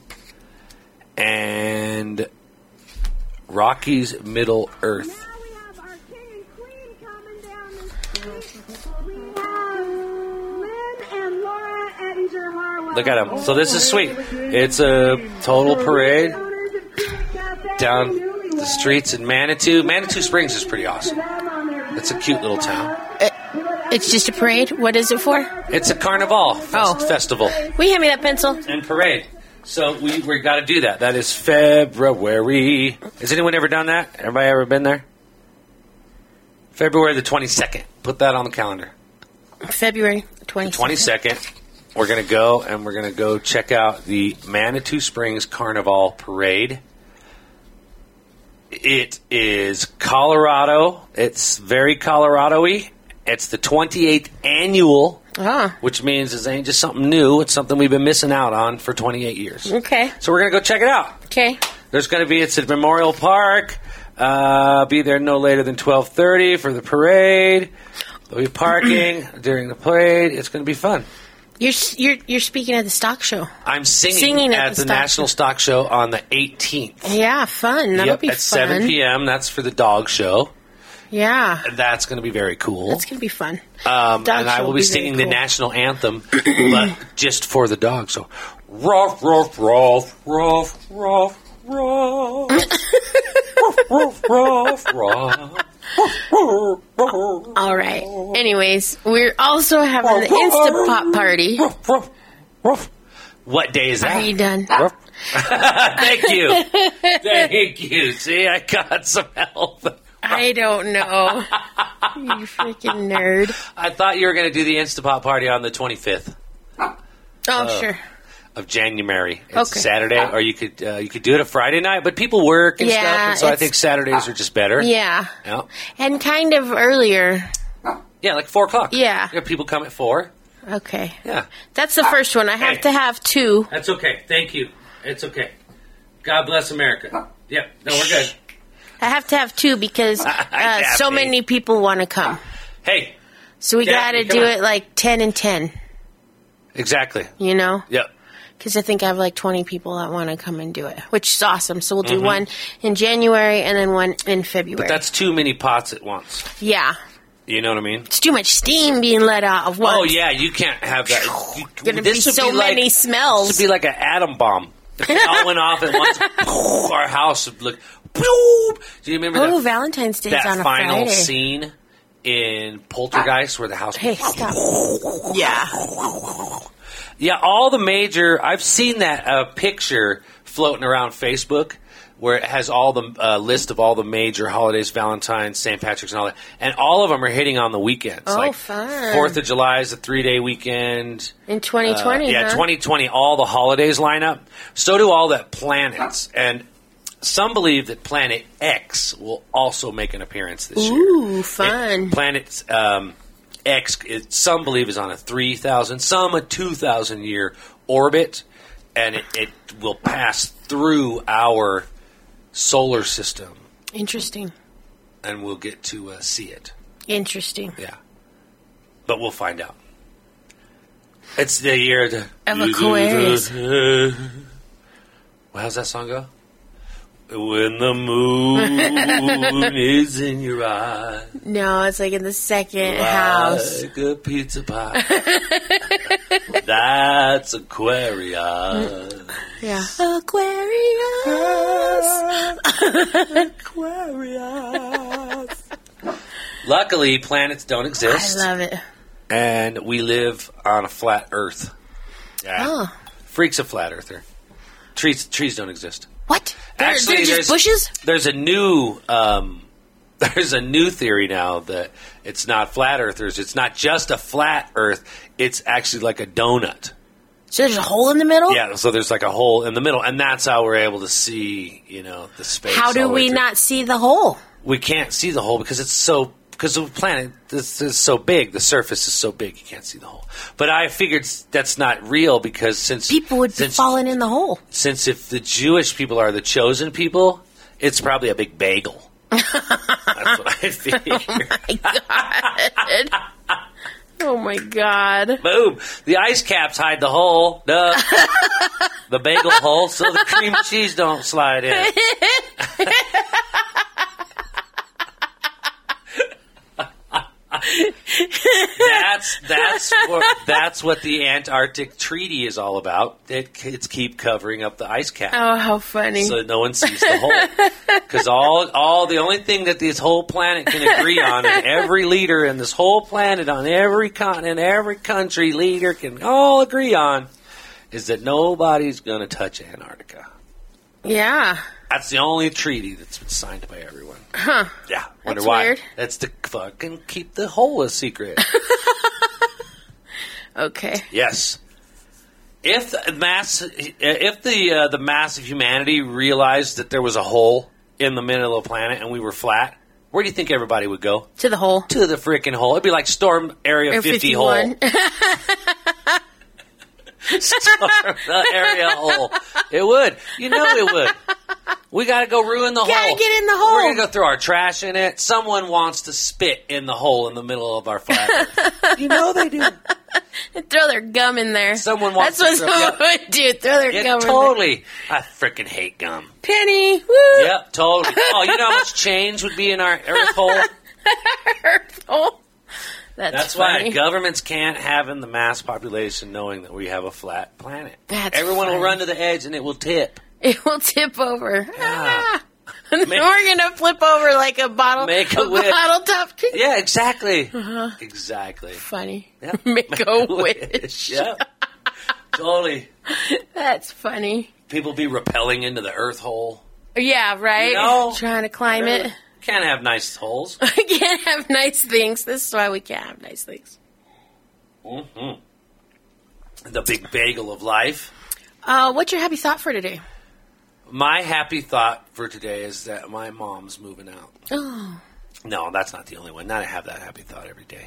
and Rockies Middle Earth. Now we have our king and queen coming down the street. We have Lynn and Laura Ettinger Harwell. Look at them. So this is sweet. It's a total parade down the streets in Manitou. Manitou Springs is pretty awesome. It's a cute little town. It's just a parade? What is it for? It's a carnival festival Will you hand me that pencil? and parade. So we got to do that. That is February. Has anyone ever done that? Everybody ever been there? February the 22nd. Put that on the calendar. February 22nd. 22nd. We're going to go, and we're going to go check out the Manitou Springs Carnival Parade. It is Colorado. It's very Colorado-y. It's the 28th annual, which means it ain't just something new. It's something we've been missing out on for 28 years. Okay. So we're going to go check it out. Okay. There's going to be, it's at Memorial Park. Be there no later than 12:30 for the parade. There'll be parking during the parade. It's going to be fun. You're speaking at the stock show. I'm singing at the National Stock Show on the 18th. Yeah, fun. That'll be at fun. 7 p.m. That's for the dog show. Yeah. That's going to be very cool. That's going to be fun. And I will be singing the national anthem, but just for the dog. So, ruff, ruff, ruff, ruff, ruff, ruff. Ruff, ruff, ruff. All right. Anyways, we're also having the Instapot party. What day is that? Are you done? Thank you. Thank you. See, I got some help. I don't know. You freaking nerd. I thought you were going to do the Instapot party on the 25th. Oh, sure. Of January. It's Saturday, or you could do it a Friday night, but people work and stuff, and so I think Saturdays are just better. Yeah. Yeah. And kind of earlier. Yeah, like 4 o'clock. Yeah. People come at 4. Okay. Yeah. That's the first one. I have to have 2. That's okay. Thank you. It's okay. God bless America. Yep. No, we're good. I have to have 2 because so many people want to come. Hey. So we got to do it like 10 and 10. Exactly. You know? Yep. Because I think I have like 20 people that want to come and do it, which is awesome. So we'll do one in January and then one in February. But that's too many pots at once. Yeah. You know what I mean? It's too much steam being let out of once. Oh, yeah. You can't have that. Going to be so many smells. This would be like an atom bomb. If it all went off at once, our house would look... Do you remember Valentine's Day is on a Friday. That final scene in Poltergeist where the house... Hey, stop. Yeah. Yeah, all the major... I've seen that picture floating around Facebook where it has all the list of all the major holidays, Valentine's, St. Patrick's, and all that. And all of them are hitting on the weekends. Oh, like fun. 4th of July is a 3-day weekend. In 2020, 2020, all the holidays line up. So do all the planets. And some believe that Planet X will also make an appearance this year. Ooh, fun. Planet X, some believe, is on a 3,000, some a 2,000-year orbit. And it will pass through our solar system. Interesting. And we'll get to see it. Interesting. Yeah. But we'll find out. It's the year of Aquarius. Well, how's that song go? When the moon is in your eye. No, it's like in the second house. Like a pizza pie. That's Aquarius. Yeah. Aquarius. Aquarius. Luckily, planets don't exist. I love it. And we live on a flat Earth. Yeah. Oh. Freak's a flat earther. Trees don't exist. What? Actually, they're just bushes? There's a new theory now that it's not flat earthers. It's not just a flat Earth. It's actually like a donut. So there's a hole in the middle? Yeah, so there's like a hole in the middle, and that's how we're able to see, the space. How do we not see the hole? We can't see the hole because the planet is so big, the surface is so big, you can't see the hole. But I figured that's not real because since people would be falling in the hole. Since if the Jewish people are the chosen people, it's probably a big bagel. That's what I figured. Oh my god. Boom. The ice caps hide the hole. Duh. The bagel hole so the cream cheese don't slide in. that's what the Antarctic Treaty is all about. It's keep covering up the ice cap. Oh, how funny! So no one sees the hole. Because all the only thing that this whole planet can agree on, and every leader in this whole planet, on every continent, every country leader can all agree on, is that nobody's going to touch Antarctica. Yeah. That's the only treaty that's been signed by everyone. Huh. Yeah. Wonder That's why. weird. That's to fucking keep the hole a secret. Okay. Yes. If the mass of humanity realized that there was a hole in the middle of the planet and we were flat, where do you think everybody would go? To the hole. To the freaking hole. It'd be like Storm Area 50 hole. Storm the area hole. It would. You know it would. We got to go ruin the hole. Gotta get in the hole. We're going to go throw our trash in it. Someone wants to spit in the hole in the middle of our flat earth. You know they do. Throw their gum in there. Someone wants That's to what someone would do. Throw their gum totally. in I freaking hate gum. there. Penny. Woo. Yep, totally. Oh, you know how much change would be in our earth hole? Earth hole. That's funny. why governments can't have in the mass population knowing that we have a flat planet. That's Everyone funny. will run to the edge and it will tip. It will tip over. Yeah. And then we're gonna flip over like a bottle. Make a whip. bottle top. Yeah, exactly. Exactly. Funny. Yep. Make a wish. Yep. Totally. That's funny. People be rappelling into the earth hole. Yeah, right. You know? Trying to climb it. Can't have nice holes. We can't have nice things. This is why we can't have nice things. Mm-hmm. The big bagel of life. What's your happy thought for today? My happy thought for today is that my mom's moving out. Oh. No, that's not the only one. Not I have that happy thought every day.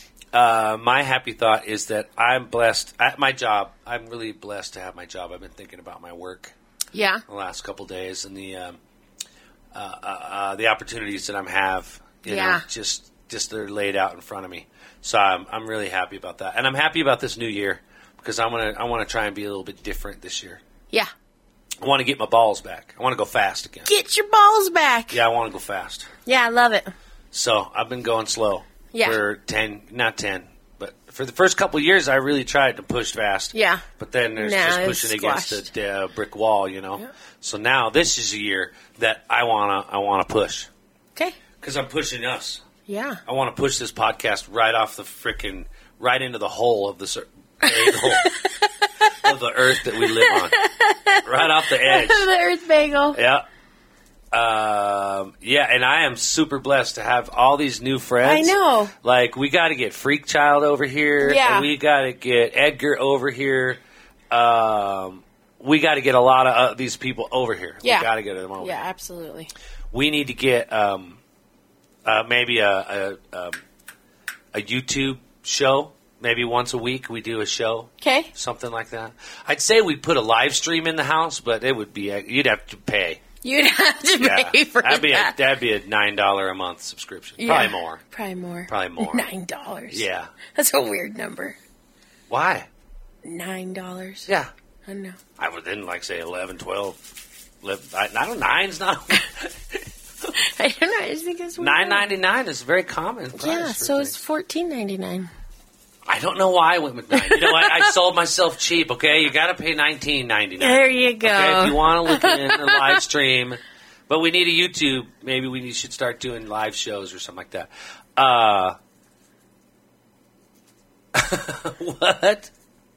My happy thought is that I'm blessed at my job. I'm really blessed to have my job. I've been thinking about my work Yeah. the last couple of days and the opportunities that I have. You know, just they're laid out in front of me. So I'm really happy about that, and I'm happy about this new year because I want to try and be a little bit different this year. Yeah. I want to get my balls back. I want to go fast again. Get your balls back. Yeah, I want to go fast. Yeah, I love it. So I've been going slow Yeah. for not 10, but for the first couple of years, I really tried to push fast. Yeah. But then there's Now just it's pushing against squashed. the brick wall, you know. Yeah. So now this is a year that I wanna push Okay. because I'm pushing us. Yeah. I want to push this podcast right off the freaking right into the hole of the hole of the earth that we live on, right off the edge. The Earth Bagel. Yeah. Yeah, and I am super blessed to have all these new friends. I know. Like, we got to get Freak Child over here. Yeah. And we got to get Edgar over here. We got to get a lot of these people over here. Yeah. We got to get them over. Yeah, absolutely. We need to get maybe a YouTube show. Maybe once a week we do a show. Okay. Something like that. I'd say we'd put a live stream in the house, but it would be you'd have to pay. You'd have to pay for that'd that. That'd be a $9 a month subscription. Yeah. Probably more. Probably more. $9. Yeah. That's a weird number. Why? $9. Yeah. I don't know. I would then like say 11, 12. I don't know. Nine's not. I don't know. I just think it's weird. $9.99 is a very common price. Yeah, for so things. it's $14.99. I don't know why I went with 9. You know what? I sold myself cheap. Okay, you got to pay $19.99. There you go. Okay, if you want to look in the live stream, but we need a YouTube. Maybe we should start doing live shows or something like that. What?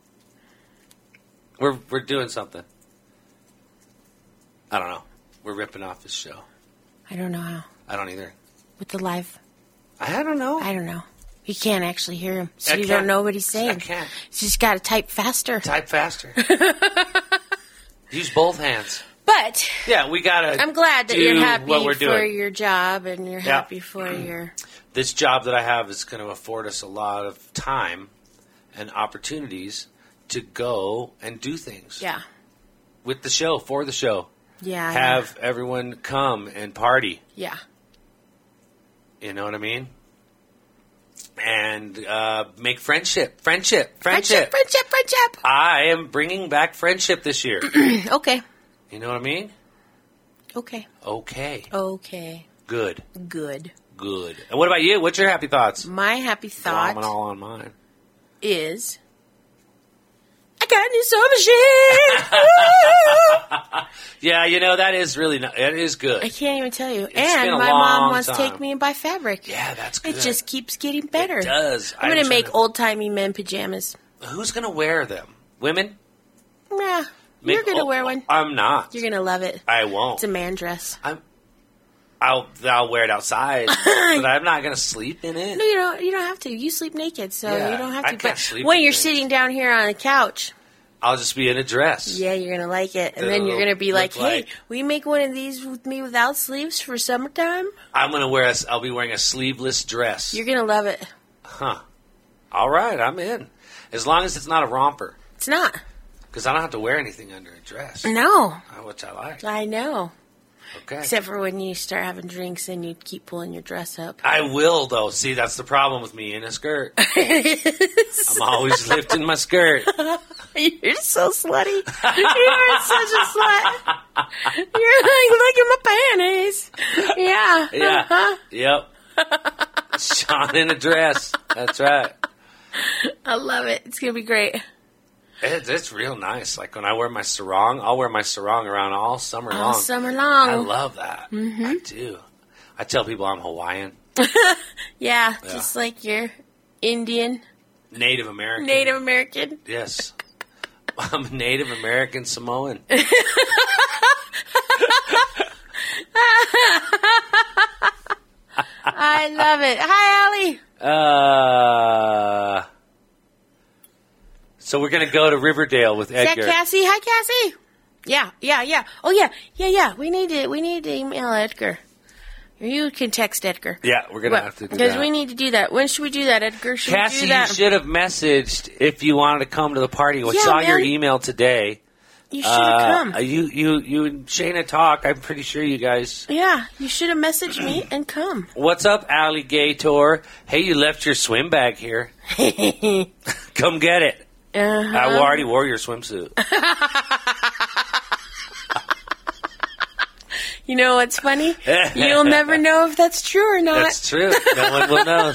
We're doing something. I don't know. We're ripping off this show. I don't know how. I don't either. With the live, I don't know. I don't know. You can't actually hear him, so I you can't. don't know what he's saying. I can't. You just got to type faster. Type faster. Use both hands. But Yeah, we gotta. I'm glad that do you're happy what we're for doing. your job and you're happy for your... This job that I have is going to afford us a lot of time and opportunities to go and do things Yeah. with the show, for the show. Yeah. Have everyone come and party. Yeah. You know what I mean? And make friendship. Friendship. I am bringing back friendship this year. Okay. You know what I mean? Okay. Okay. Okay. Good. Good. Good. And what about you? What's your happy thoughts? My happy thought... I'm all on mine. is I got a new sewing machine. Yeah, that is really that is good. I can't even tell you. It's and been a my long mom wants to time. take me and buy fabric. Yeah, that's good. It just keeps getting better. It does. I'm going to make old-timey men pajamas. Who's going to wear them? Women? Yeah, you're going to wear one. I'm not. You're going to love it. I won't. It's a man dress. I'll wear it outside, but I'm not going to sleep in it. No, you don't have to. You sleep naked, so Yeah, you don't have I to. can't But sleep when in you're things. sitting down here on the couch, I'll just be in a dress. yeah, you're going to like it. And then you're going to be like, hey, will you make one of these with me without sleeves for summertime? I'll be wearing a sleeveless dress. You're going to love it. Huh. All right, I'm in. As long as it's not a romper. It's not. Because I don't have to wear anything under a dress. No. Which I like. I know. Okay. Except for when you start having drinks and you keep pulling your dress up. I will, though. See, that's the problem with me in a skirt. I'm always lifting my skirt. You're so slutty. You're such a slut. You're like, look at my panties. Yeah. Yeah. Uh-huh. Yep. Sean in a dress. That's right. I love it. It's going to be great. It's real nice. Like when I wear my sarong, I'll wear my sarong around all summer long. All summer long. I love that. Mm-hmm. I do. I tell people I'm Hawaiian. Yeah, just like you're Indian. Native American. Native American. Yes. I'm a Native American Samoan. I love it. Hi, Allie. So we're going to go to Riverdale with Edgar. Is that Cassie? Hi, Cassie. Yeah. Oh, yeah. We need to email Edgar. You can text Edgar. Yeah, we're going to have to do that. Because we need to do that. When should we do that, Edgar? Should Cassie, we do that? you should have messaged if you wanted to come to the party. We saw your email today. You should have come. You and Shayna talk. I'm pretty sure you guys. Yeah, you should have messaged me and come. What's up, alligator? Hey, you left your swim bag here. Come get it. Uh-huh. I already wore your swimsuit. You know what's funny? You'll never know if that's true or not. That's true. No one will know.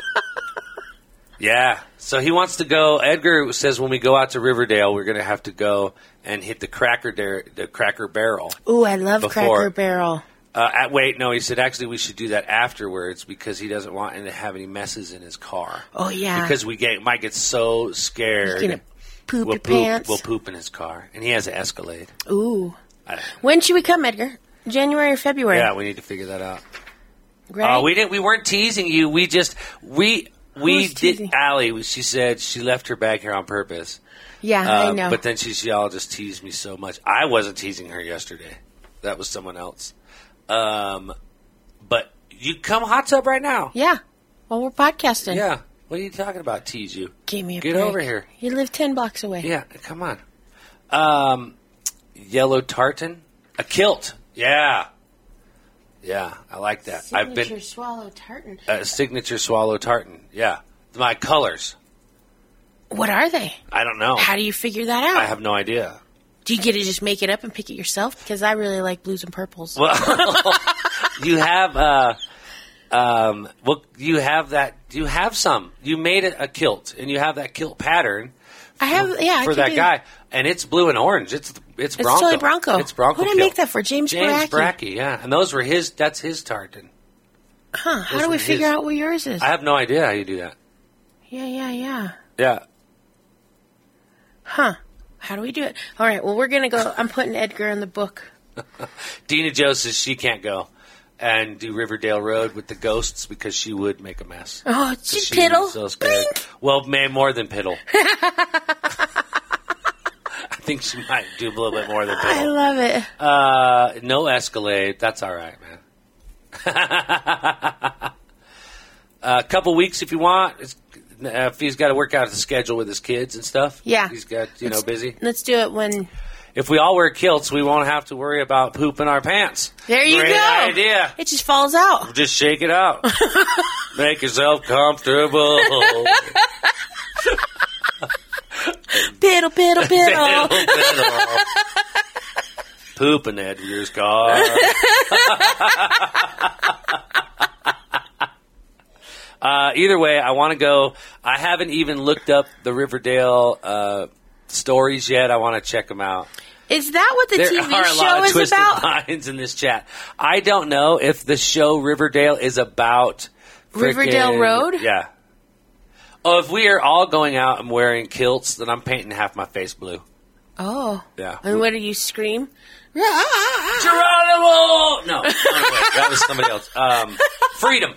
Yeah. So he wants to go. Edgar says when we go out to Riverdale, we're going to have to go and hit the Cracker Barrel. Ooh, I love Cracker Barrel. Wait, no, he said actually we should do that afterwards because he doesn't want him to have any messes in his car. Oh, yeah. Because might get so scared. He's going to poop your pants. We'll poop in his car. And he has an Escalade. Ooh. When should we come, Edgar? January or February? Yeah, we need to figure that out. Right? We weren't teasing you. We did. Allie, she said she left her bag here on purpose. Yeah, I know. But then y'all just teased me so much. I wasn't teasing her yesterday. That was someone else. But you come hot tub right now. Yeah. Well, we're podcasting. Yeah. What are you talking about? Tease you? Give me a Get break. over here. You live 10 blocks away. Yeah. Come on. Yellow tartan, a kilt. Yeah. Yeah, I like that. Signature swallow tartan. Signature swallow tartan. Yeah. My colors. What are they? I don't know. How do you figure that out? I have no idea. Do you get to just make it up and pick it yourself? Because I really like blues and purples. Well, you have you have that. You have some. You made a kilt, and you have that kilt pattern. I have, yeah. For that guy, and it's blue and orange. It's Bronco. Totally Bronco. It's Bronco. Who did I make that for? James Bracke, yeah. And those were his. That's his tartan. Huh? How do we figure out what yours is? I have no idea how you do that. Yeah. Yeah. Huh? How do we do it? All right. Well, we're gonna go. I'm putting Edgar in the book. Dina Joe says she can't go and do Riverdale Road with the ghosts because she would make a mess. Oh, she's piddle. So scared. Well, more than piddle. I think she might do a little bit more than piddle. I love it. No Escalade. That's all right, man. A couple weeks if you want. If he's got to work out the schedule with his kids and stuff. Yeah. He's got, busy. Let's do it when... If we all wear kilts, we won't have to worry about pooping our pants. There you Great go. idea. It just falls out. Just shake it out. Make yourself comfortable. Piddle. Piddle. Poop in Edgar's car. Either way, I want to go. I haven't even looked up the Riverdale stories yet. I want to check them out. Is that what the There TV are a lot show of is twisted about? minds in this chat. I don't know if the show Riverdale is about Riverdale Road? Yeah. Oh, if we are all going out and wearing kilts, then I'm painting half my face blue. Oh. Yeah. And what do you scream? Geronimo! No, wait, that was somebody else. Freedom!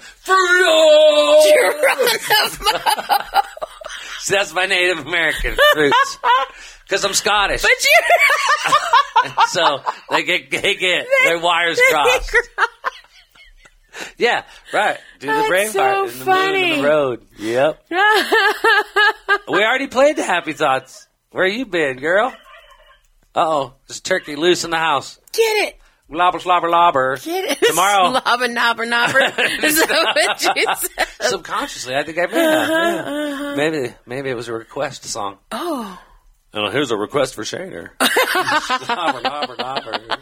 Freedom! See, that's my Native American roots. Because I'm Scottish. But you... So they get their wires crossed. Yeah, right. Do the brain so part in the moon and the road. Yep. We already played the Happy Thoughts. Where you been, girl? Uh-oh. There's turkey loose in the house. Get it. Lobber, slobber, lobber. Get it. Tomorrow. Slobber, knobber, knobber. Is that what you said? Subconsciously, I think I made that. Maybe it was a request song. Oh. Oh, here's a request for Shader. Lobber, lobber, lobber.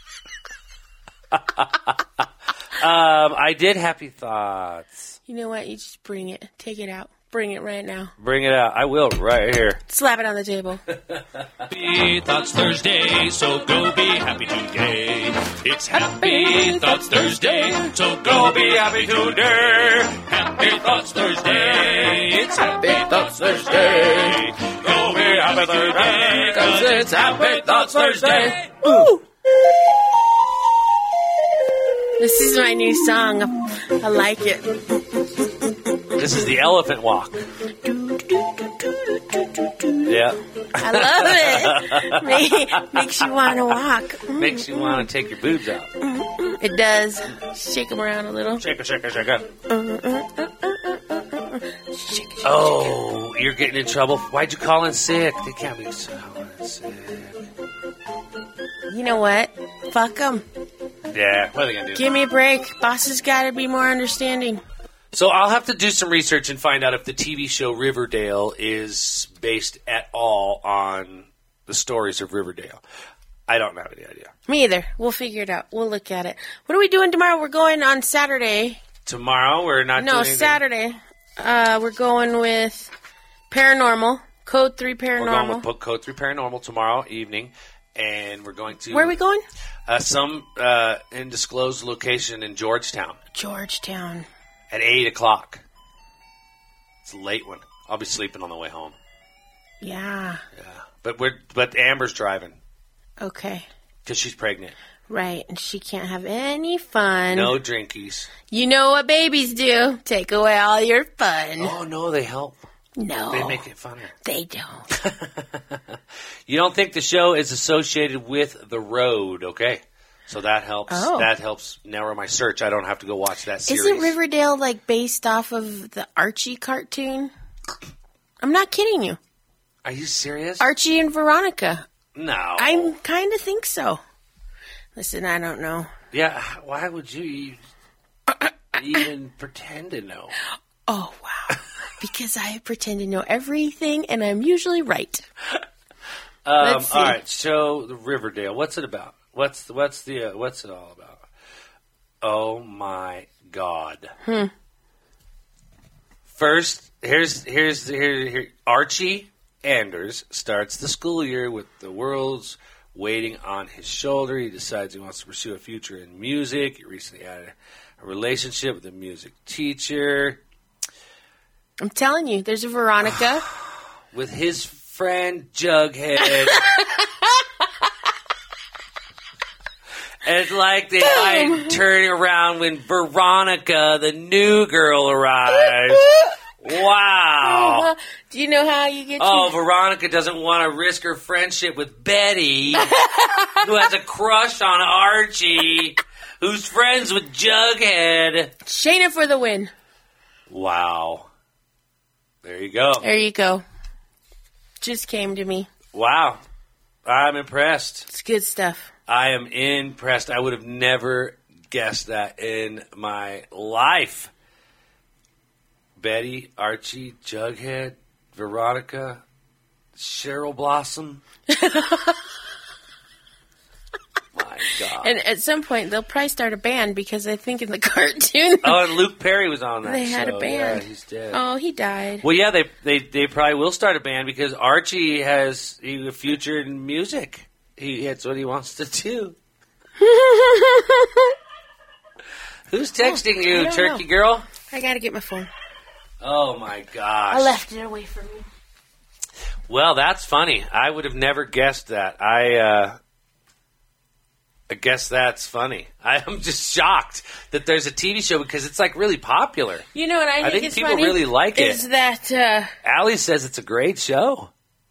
I did Happy Thoughts. You know what? You just bring it. Take it out. Bring it right now. Bring it out. I will right here. Slap it on the table. Happy Thoughts Thursday, so go be happy today. It's Happy Thoughts Thursday, so go be happy today. Happy Thoughts Thursday, it's Happy Thoughts Thursday. Go be happy today, 'cause it's Happy Thoughts Thursday. Ooh. This is my new song. I like it. This is the Elephant Walk. Yeah. I love it. Makes you want to walk. Makes you want to take your boobs out. It does. Shake them around a little. Shake it, shake it, shake it. Shake it. Oh, you're getting in trouble. Why'd you call in sick? They can't be calling in sick. You know what? Fuck them. Yeah, what are they going to do? Give me a break. Bosses got to be more understanding. So I'll have to do some research and find out if the TV show Riverdale is based at all on the stories of Riverdale. I don't have any idea. Me either. We'll figure it out. We'll look at it. What are we doing tomorrow? We're going on Saturday. Tomorrow we're not doing anything? Saturday. We're going with Paranormal. Code 3 Paranormal. We're going with Code 3 Paranormal tomorrow evening. And we're going to... Where are we going? Some undisclosed location in Georgetown. Georgetown. At 8 o'clock. It's a late one. I'll be sleeping on the way home. Yeah. Yeah. But Amber's driving. Okay. Because she's pregnant. Right. And she can't have any fun. No drinkies. You know what babies do. Take away all your fun. Oh, no, they help. No. They make it funner. They don't. You don't think the show is associated with The Road, okay? So that helps. Oh. That helps narrow my search. I don't have to go watch that series. Isn't Riverdale like based off of the Archie cartoon? I'm not kidding you. Are you serious? Archie and Veronica. No. I kind of think so. Listen, I don't know. Yeah, why would you even pretend to know? Oh, wow. Because I pretend to know everything, and I'm usually right. Let's see. All right, so the Riverdale. What's it about? What's it all about? Oh my God! First, here's Archie Anders starts the school year with the world's waiting on his shoulder. He decides he wants to pursue a future in music. He recently had a relationship with a music teacher. I'm telling you, there's a Veronica. With his friend Jughead. It's like they might turn around when Veronica, the new girl, arrives. Wow. Do you know how you get Veronica doesn't want to risk her friendship with Betty, who has a crush on Archie, who's friends with Jughead. Shayna for the win. Wow. There you go. There you go. Just came to me. Wow. I'm impressed. It's good stuff. I am impressed. I would have never guessed that in my life. Betty, Archie, Jughead, Veronica, Cheryl Blossom. My God. And at some point, they'll probably start a band because I think in the cartoon Oh, and Luke Perry was on that they had show. a band. Yeah, he's dead. Oh, he died. Well, yeah, they probably will start a band because Archie has a future in music. That's what he wants to do. Who's texting I you, don't Turkey know. Girl? I gotta get my phone. Oh, my gosh. I left it away from me. Well, that's funny. I would have never guessed that. I guess that's funny. I'm just shocked that there's a TV show because it's like really popular. You know what I think is people funny? really like it. Is that Allie says it's a great show.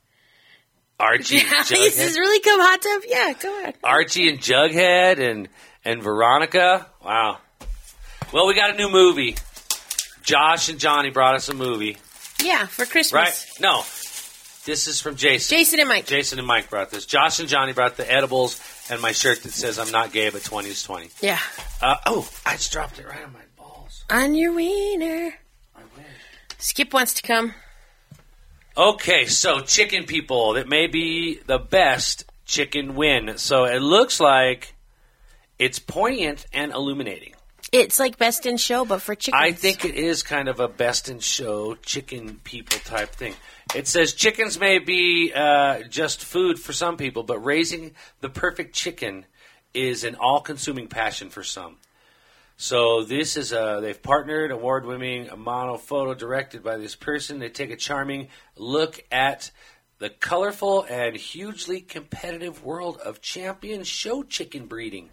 Archie and this has Jughead. really come hot tub? Yeah, go ahead. Archie and Jughead and Veronica. Wow. Well, we got a new movie. Josh and Johnny brought us a movie. Yeah, for Christmas. Right? No. This is from Jason. Jason and Mike. Jason and Mike brought this. Josh and Johnny brought the edibles and my shirt that says I'm not gay, but 20 is 20. Yeah. I just dropped it right on my balls. On your wiener. I wish. Skip wants to come. Okay, so chicken people. That may be the best chicken win. So it looks like it's poignant and illuminating. It's like Best in Show, but for chickens. I think it is kind of a best in show chicken people type thing. It says chickens may be just food for some people, but raising the perfect chicken is an all-consuming passion for some. So this is they've partnered, award-winning a mono photo directed by this person. They take a charming look at the colorful and hugely competitive world of champion show chicken breeding.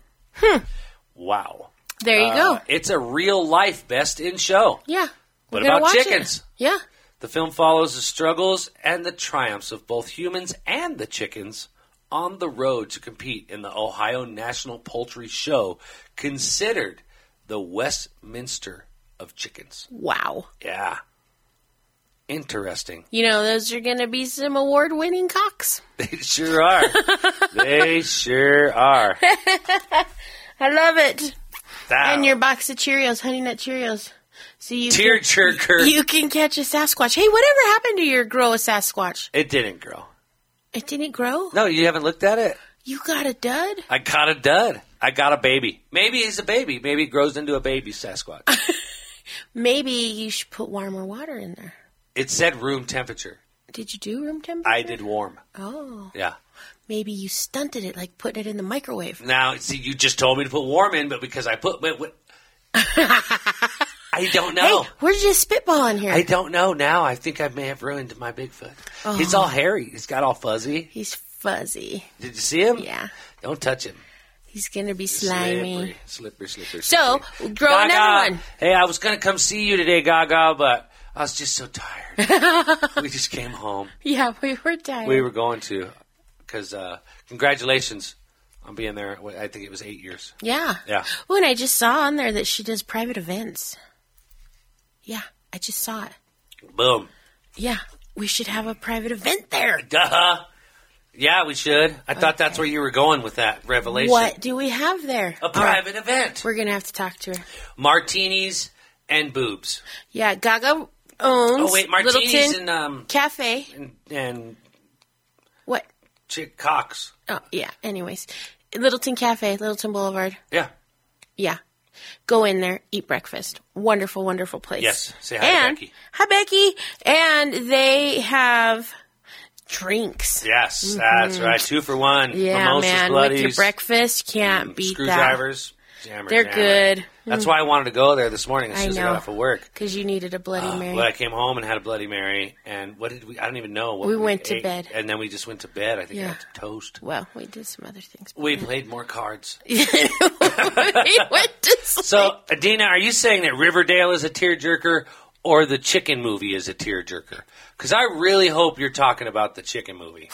Wow. There you go. It's a real-life best in show. Yeah. What We're gonna about watch chickens? it. Yeah. The film follows the struggles and the triumphs of both humans and the chickens on the road to compete in the Ohio National Poultry Show, considered the Westminster of chickens. Wow. Yeah. Interesting. You know, those are going to be some award-winning cocks. They sure are. They sure are. I love it. Wow. And your box of Cheerios, Honey Nut Cheerios. So you Tearjerker. You can catch a Sasquatch. Hey, whatever happened to your grow a Sasquatch? It didn't grow. It didn't grow? No, you haven't looked at it? You got a dud? I got a dud. I got a baby. Maybe he's a baby. Maybe it grows into a baby Sasquatch. Maybe you should put warmer water in there. It said room temperature. Did you do room temperature? I did warm. Oh. Yeah. Maybe you stunted it, like putting it in the microwave. Now, see, you just told me to put warm in, but because I put... I don't know. Hey, we're just spitballing here. I don't know now. I think I may have ruined my Bigfoot. Oh. He's all hairy. He's got all fuzzy. He's fuzzy. Did you see him? Yeah. Don't touch him. He's going to be slimy. Slippery. So, grow Gaga. another one. Hey, I was going to come see you today, Gaga, but I was just so tired. We just came home. Yeah, we were tired. We were going to, because congratulations on being there. I think it was 8 years. Yeah. Yeah. Oh, and I just saw on there that she does private events. Yeah, I just saw it. Boom. Yeah, we should have a private event there. Duh. Yeah, we should. I thought that's where you were going with that revelation. What do we have there? A private event. We're going to have to talk to her. Martinis and boobs. Yeah, Gaga owns martinis Littleton and Cafe. and What? chick cocks. Oh, yeah. Anyways, Littleton Cafe, Littleton Boulevard. Yeah. Yeah. Go in there, eat breakfast. Wonderful, wonderful place. Yes. Say hi to Becky. Hi, Becky. And they have drinks. Yes, that's right. 2 for 1. Yeah, Mimosas, man. bloodies, With your breakfast, can't beat that. screwdrivers. Jammer, They're good. That's why I wanted to go there this morning as soon as I know. got off of work. Because you needed a Bloody Mary. Well, I came home and had a Bloody Mary, and what did we? I don't even know. What We went to ate. bed. And then we just went to bed. I think I Yeah. had some toast. Well, we did some other things. We played more cards. we went to sleep. So, Adina, are you saying that Riverdale is a tearjerker or the chicken movie is a tearjerker? Because I really hope you're talking about the chicken movie.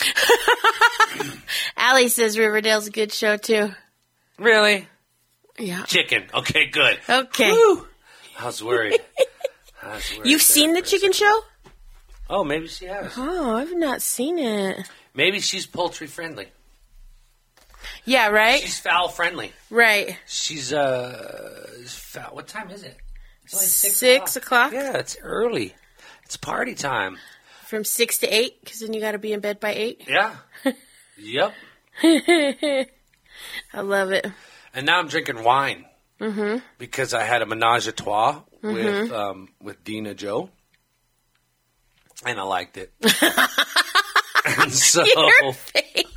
Allie says Riverdale's a good show, too. Really? Yeah. Chicken. Okay, good. Okay. Woo! I was worried. You've seen the chicken show? Oh, maybe she has. Oh, I've not seen it. Maybe she's poultry friendly. Yeah, right? She's fowl friendly. Right. She's foul. What time is it? It's only 6 o'clock? Yeah, it's early. It's party time. From 6 to 8, because then you got to be in bed by 8. Yeah. Yep. I love it. And now I'm drinking wine because I had a menage a trois with Dina Joe, and I liked it. And so, Your face.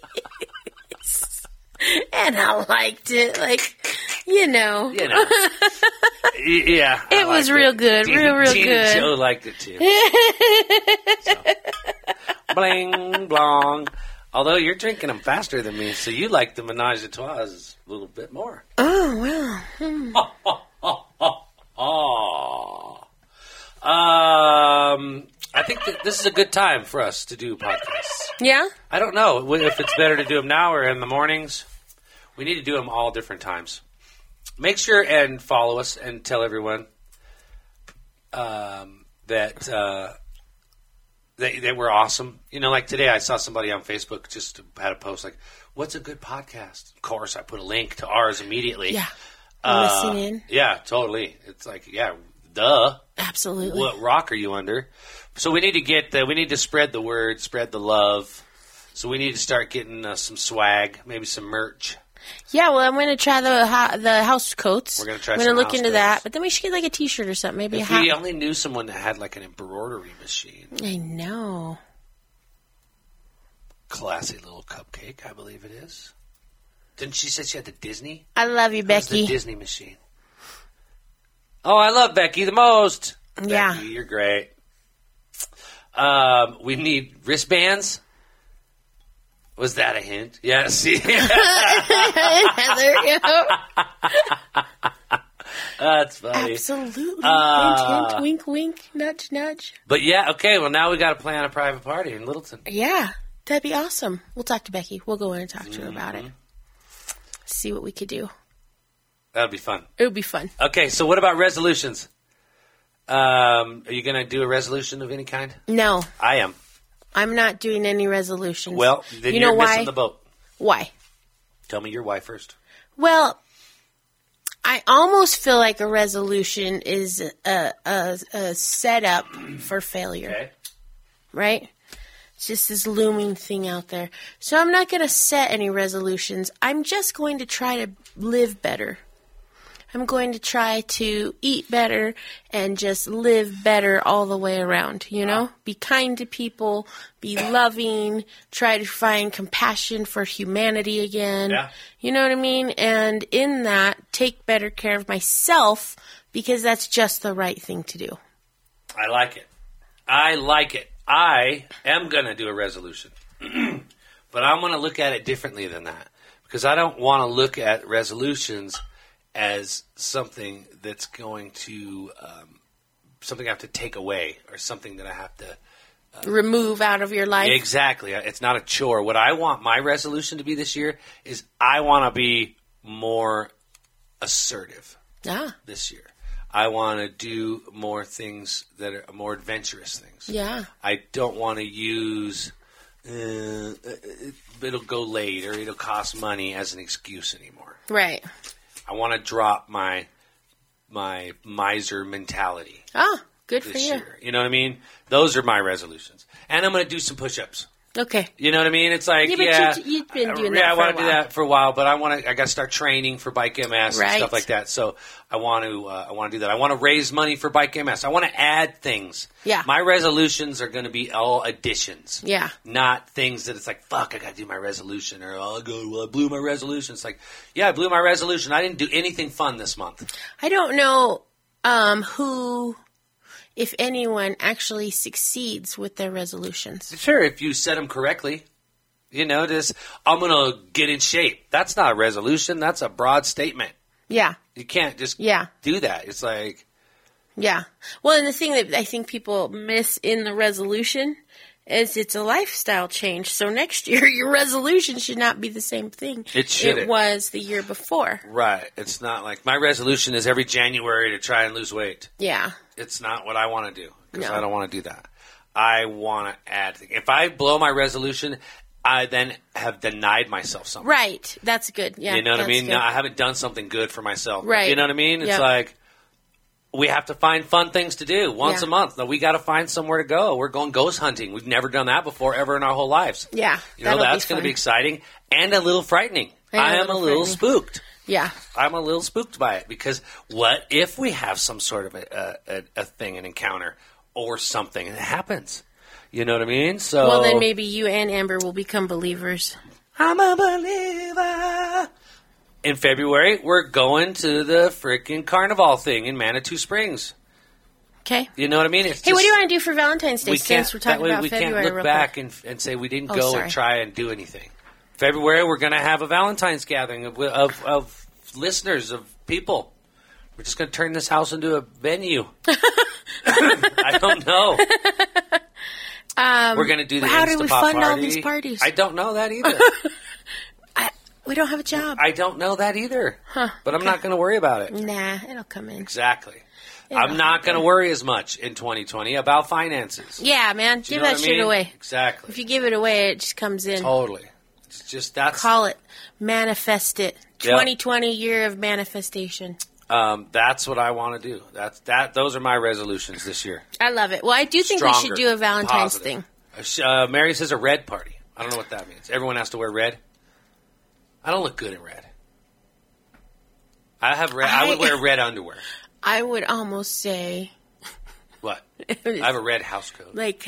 And I liked it, yeah, It was real good, real Dina good. Joe liked it too. So, bling blong. Although you're drinking them faster than me, so you like the menage a trois a little bit more. Oh, well. I think that this is a good time for us to do podcasts. Yeah? I don't know if it's better to do them now or in the mornings. We need to do them all different times. Make sure and follow us and tell everyone that they were awesome. Like today I saw somebody on Facebook just had a post like, what's a good podcast? Of course, I put a link to ours immediately. Yeah. Listen in. Yeah, totally. It's like, yeah, duh. Absolutely. What rock are you under? So we need to spread the word, spread the love. So we need to start getting some swag, maybe some merch. Yeah, well, I'm going to try the house coats. We're going to try I'm some going to look house into coats. that. But then we should get like a T-shirt or something. Maybe If a hat. we only knew someone that had like an embroidery machine. I know. Classy little cupcake, I believe it is. Didn't she say she had the Disney? I love you, Who's Becky. the Disney machine. Oh, I love Becky the most. Yeah. Becky, you're great. We need wristbands. Was that a hint? Yeah, see? Heather, yeah. That's funny. Absolutely. Hint, hint, wink, wink, nudge, nudge. But yeah, okay, well now we got to plan a private party in Littleton. Yeah, that'd be awesome. We'll talk to Becky. We'll go in and talk to her about it. See what we could do. That'd be fun. It would be fun. Okay, so what about resolutions? Are you going to do a resolution of any kind? No, I am. I'm not doing any resolutions. Well, then you you're know why? missing the boat. Why? Tell me your why first. Well, I almost feel like a resolution is a setup for failure, Okay. right? It's just this looming thing out there. So I'm not going to set any resolutions. I'm just going to try to live better. I'm going to try to eat better and just live better all the way around, you know? Be kind to people, be loving, try to find compassion for humanity again. Yeah. You know what I mean? And in that, take better care of myself because that's just the right thing to do. I like it. I like it. I am going to do a resolution. But I'm going to look at it differently than that. Because I don't want to look at resolutions as something that's going to, something I have to take away or something that I have to Remove out of your life. Exactly. It's not a chore. What I want my resolution to be this year is I want to be more assertive this year. I want to do more things that are more adventurous things. Yeah. I don't want to use it'll go late or it'll cost money as an excuse anymore. Right. I want to drop my miser mentality. Good for This you. year. You know what I mean? Those are my resolutions. And I'm going to do some push-ups. Okay. You know what I mean? It's like, Yeah, but you've been doing that I for want a to do while. that for a while, but I got to start training for Bike MS and Right. stuff like that. So I want to do that. I want to raise money for Bike MS. I want to add things. Yeah. My resolutions are going to be all additions. Yeah. Not things that it's like, fuck, I got to do my resolution, or I blew my resolution. It's like, yeah, I blew my resolution. I didn't do anything fun this month. I don't know who, if anyone, actually succeeds with their resolutions. Sure, if you set them correctly. You know, just, I'm going to get in shape. That's not a resolution. That's a broad statement. Yeah. You can't just Yeah. do that. It's like, Yeah. Well, and the thing that I think people miss in the resolution is it's a lifestyle change. So next year, your resolution should not be the same thing It shouldn't. it was the year before. right. It's not like my resolution is every January to try and lose weight. Yeah. It's not what I want to do because No. I don't want to do that. I want to add things. If I blow my resolution, I then have denied myself something. Right. That's good. Yeah. You know what I that's mean? good. No, I haven't done something good for myself. Right. You know what I mean? It's Yep. like, we have to find fun things to do once Yeah. a month. Now, we got to find somewhere to go. We're going ghost hunting. We've never done that before ever in our whole lives. Yeah. You know, that's going to be exciting and a little frightening. I am a little spooked. Yeah. I'm a little spooked by it because what if we have some sort of a thing, an encounter or something, and it happens? You know what I mean? So, Well, then maybe you and Amber will become believers. I'm a believer. In February, we're going to the freaking carnival thing in Manitou Springs. Okay. You know what I mean? It's Hey, what do you want to do for Valentine's Day we since can't, we're talking that way about we February? can't look real back quick? and say we didn't Oh, go sorry. and try and do anything. February, we're going to have a Valentine's gathering of listeners, of people. We're just going to turn this house into a venue. I don't know. We're going to do the how do we Instapot fund all party. these parties? I don't know that either. We don't have a job. I don't know that either. But I'm not going to worry about it. Nah, it'll come in. Exactly. It'll I'm not going to worry as much in 2020 about finances. Yeah, man. Do you Give know that what I shit mean? away. Exactly. If you give it away, it just comes in. Totally. It's just that's Call it. Manifest it. Yep. 2020 year of manifestation. that's what I want to do. Those are my resolutions this year. I love it. Well, I do think we Stronger, should do a Valentine's positive. thing. Mary says a red party. I don't know what that means. Everyone has to wear red. I don't look good in red. I have red. I would wear red underwear. I would almost say What? I have a red house coat. like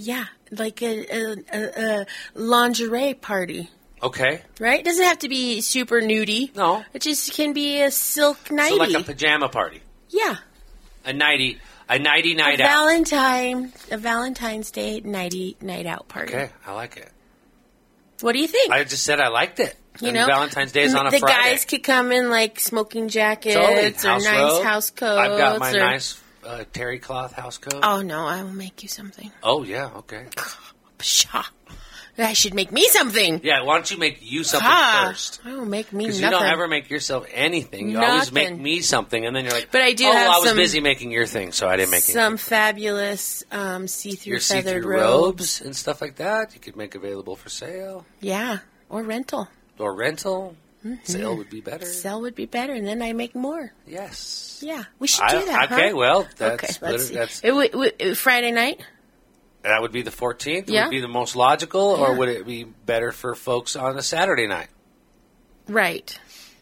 a lingerie party. Okay. Right? It doesn't have to be super nudie. No. It just can be a silk nightie. So like a pajama party. Yeah. A nighty night out. A Valentine's Day night out party. Okay, I like it. What do you think? I just said I liked it. You And know, Valentine's Day is on a the Friday. guys could come in like smoking jackets Totally. or House nice robe. house coats. I've got my or, nice terry cloth house coat. Oh no, I will make you something. Oh, yeah, okay. Pshaw. I should make me something. Yeah, why don't you make you something first? I will make me Because nothing. you don't ever make yourself anything. You always make Nothing. me something, and then you're like, But I do oh, have I was some- busy making your thing, so I didn't make some anything. fabulous see-through Your feathered see-through robes and stuff like that you could make available for sale Yeah, or rental. or rental. Mm-hmm. Sale would be better. Sell would be better, and then I make more. Yes. Yeah, we should do that. Okay, huh? well, that's, Okay, let's see. that's Friday night. that would be the 14th. Yeah. Would be the most logical, or Yeah. would it be better for folks on a Saturday night? Right.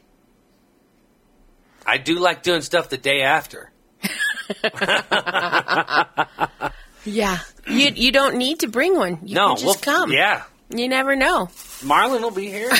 I do like doing stuff the day after. Yeah. You don't need to bring one. You No, can just come. Yeah, You never know. Marlon will be here.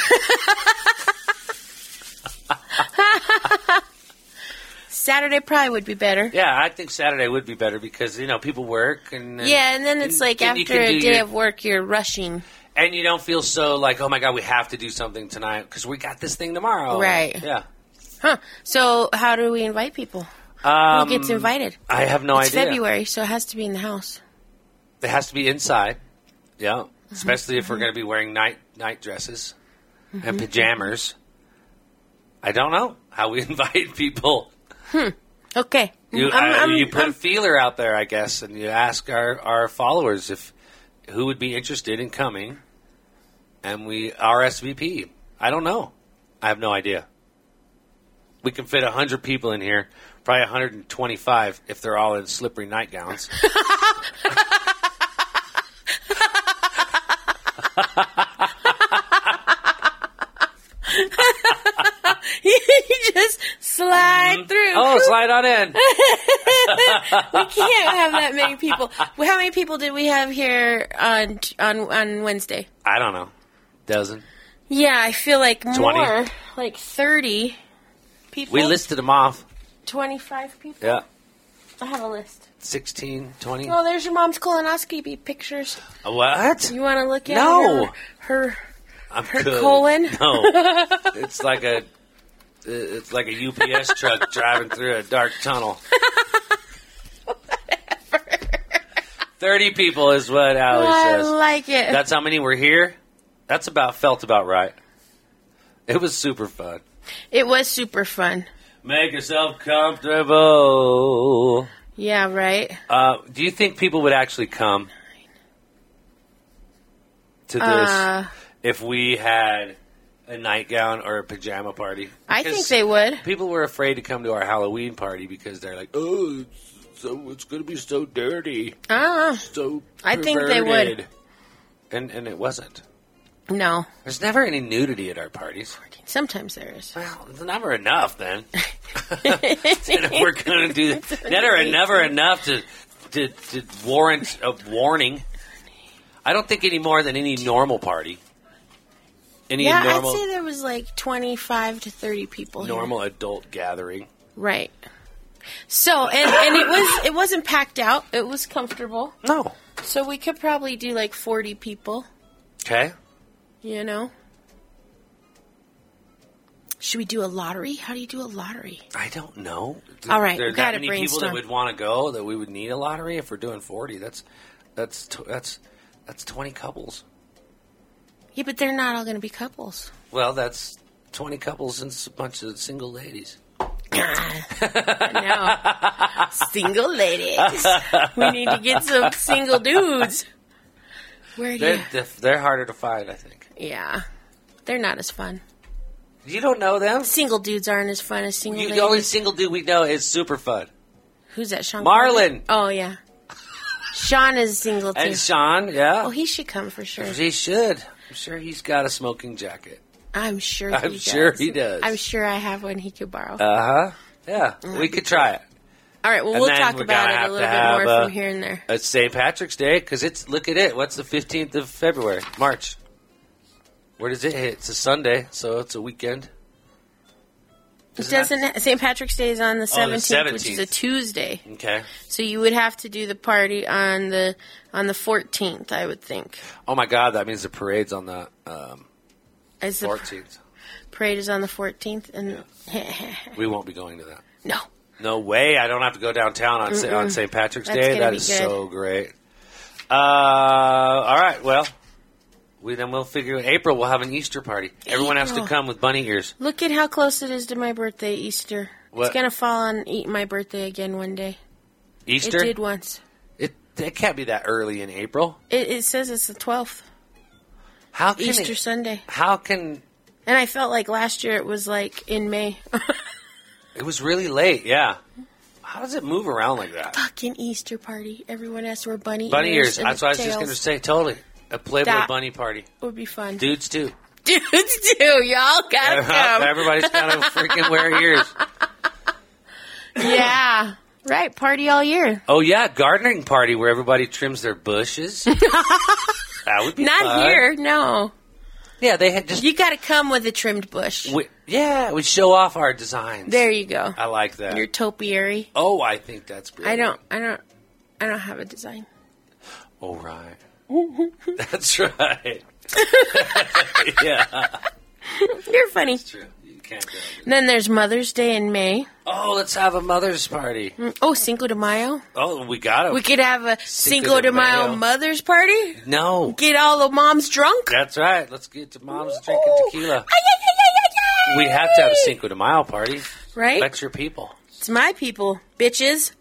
Saturday probably would be better. Yeah, I think Saturday would be better because people work and Yeah, and then it's like and you after can a do day your- of work, you're rushing. and you don't feel so like, oh my god, we have to do something tonight because we got this thing tomorrow. Right. Yeah. Huh. So how do we invite people? Who gets invited? I have no It's idea. February, so it has to be in the house. It has to be inside. Yeah. Mm-hmm. Especially if we're going to be wearing night dresses and pajamas. I don't know how we invite people. Okay. You put a feeler out there, I guess, and you ask our followers who would be interested in coming, and we RSVP. I don't know. I have no idea. We can fit 100 people in here, probably 125 if they're all in slippery nightgowns. You just slide through. Oh, slide on in. We can't have that many people. How many people did we have here on Wednesday? I don't know. Dozen. Yeah, I feel like 20. more, like 30 people. We listed them off. 25 people. Yeah. I have a list. 16, 20. Oh, there's your mom's colonoscopy pictures. What? You want to look at No. her I'm her good. colon? No. It's like a UPS truck driving through a dark tunnel. 30 people is what Allie I says. like it. That's how many were here? That's felt about right. It was super fun. It was super fun. Make yourself comfortable. Yeah, right. Do you think people would actually come to this if we had a nightgown or a pajama party. I Because think they would. People were afraid to come to our Halloween party because they're like, oh, it's going to be so dirty. So I think they would. perverted." And it wasn't. No. There's never any nudity at our parties. Sometimes there is. Well, it's never enough then. If we're going to do that, never enough to warrant a warning. I don't think any more than any normal party. Any normal, I'd say there was like 25 to 30 people normal adult gathering. Right. So, and it wasn't packed out. It was comfortable. No. So we could probably do like 40 people, Okay. you know? Should we do a lottery? How do you do a lottery? I don't know. All right, There are we that gotta many people brainstorm. that would want to go that we would need a lottery if we're doing 40. That's 20 couples. Yeah, but they're not all going to be couples. Well, that's 20 couples and a bunch of single ladies. No. Single ladies. We need to get some single dudes. Where do you... They're harder to find, I think. Yeah. They're not as fun. You don't know them? Single dudes aren't as fun as single ladies. The only single dude we know is super fun. Who's that, Sean? Marlon. Oh, yeah. Sean is single, too. And Sean, yeah. Oh, he should come for sure. He should. I'm sure he's got a smoking jacket. I'm sure he does. sure he does. I'm sure I have one he could borrow. Uh-huh. Yeah, we could try it. All right, well, And we'll then talk we're about gonna it have a to little bit have, more from here and there. It's St. Patrick's Day, because look at it. What's the 15th of February? March. Where does it hit? It's a Sunday, so it's a weekend. It doesn't. St. Patrick's Day is on the 17th, which is a 17th. Tuesday. Okay. So you would have to do the party on the 14th, I would think. Oh, my God, that means the parade's on the As the 14th. parade is on the 14th, and We won't be going to that. no. No way. I don't have to go downtown on St. Patrick's That's Day. gonna That be is good. so great. All right. Well, we'll figure April. We'll have an Easter party. Everyone has to April. come with bunny ears. Look at how close it is to my birthday, Easter. What? It's going to fall on my birthday again one day. Easter? It did once. It can't be that early in April. It says it's the 12th, How can Easter Sunday. How can And I felt like last year it was like in May. it was really late? Yeah. How does it move around like that? Fucking Easter party. Everyone has to wear bunny Ears. and That's what I was just going to tails. say. Totally. A Playboy That- bunny party. Would be fun. Dudes, too. Dudes too. Y'all gotta come. Everybody's got to freaking wear ears. Yeah. Right. Party all year. Oh, yeah. Gardening party where everybody trims their bushes. That would be Not fun. here. No. Yeah, they had just... You gotta come with a trimmed bush. we show off our designs. There you go. I like that. Your topiary. Oh, I think that's brilliant. I don't have a design. Oh, right. That's right. Yeah. You're funny. True. You can't go. Then there's Mother's Day in May. Oh, let's have a mother's party. Oh, Cinco de Mayo. Oh, we got it. We could have a Cinco de Mayo Mother's Party. No. Get all the moms drunk. That's right. Let's get to mom's drinking tequila. We have to have a Cinco de Mayo party. Right? That's your people. It's my people, bitches.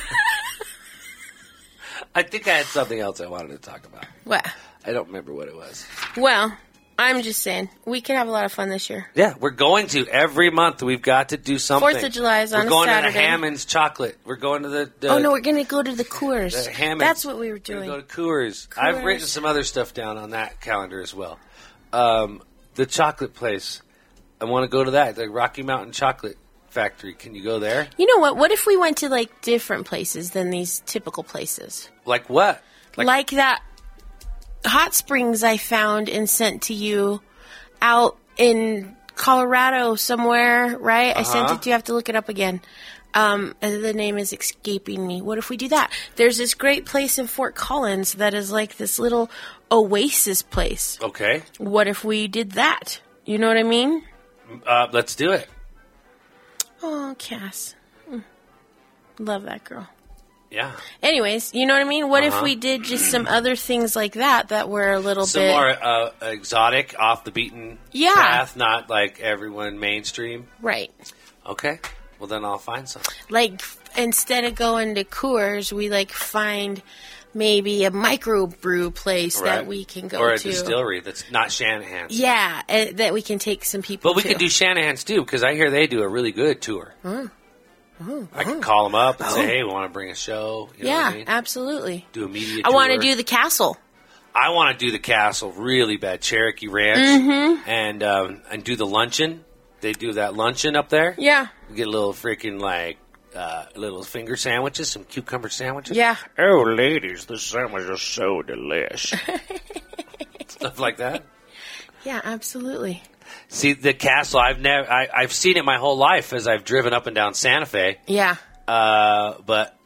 I think I had something else I wanted to talk about. What? I don't remember what it was. Well, I'm just saying, we could have a lot of fun this year. Yeah, we're going to. Every month we've got to do something. 4th of July is on We're a going Saturday. to the Hammond's Chocolate. We're going to the Oh, no, we're going to go to the Coors. the Hammond's. That's what we were We're doing. going to go to Coors. Coors. I've written some other stuff down on that calendar as well. The chocolate place. I want to go to that. The Rocky Mountain Chocolate Factory. Can you go there? You know what? What if we went to, like, different places than these typical places? Like what? Like that hot springs I found and sent to you out in Colorado somewhere, right? I sent it to you. I have to look it up again. And the name is escaping me. What if we do that? There's this great place in Fort Collins that is like this little oasis place. Okay. What if we did that? You know what I mean? Let's do it. Oh, Cass. Love that girl. Yeah. Anyways, you know what I mean? What if we did just some other things like that were a little Some bit... more exotic, off the beaten Yeah. path, not like everyone mainstream. Right. Okay. Well, then I'll find some. Like, instead of going to Coors, we, like, find maybe a microbrew place Right. that we can go or a to. distillery that's not Shanahan's. Yeah, that we can take some people But we to. could do Shanahan's too, because I hear they do a really good tour. I could call them up and say, hey, we want to bring a show. You know what Yeah, I mean? absolutely. Do a media I want to tour. do the castle. I want to do the castle really bad, Cherokee Ranch, Mm-hmm. and do the luncheon. They do that luncheon up there. Yeah. We get a little freaking little finger sandwiches, some cucumber sandwiches. Yeah. Oh, ladies, this sandwich is so delish. Stuff like that. Yeah, absolutely. See, the castle, I've seen it my whole life as I've driven up and down Santa Fe. Yeah. But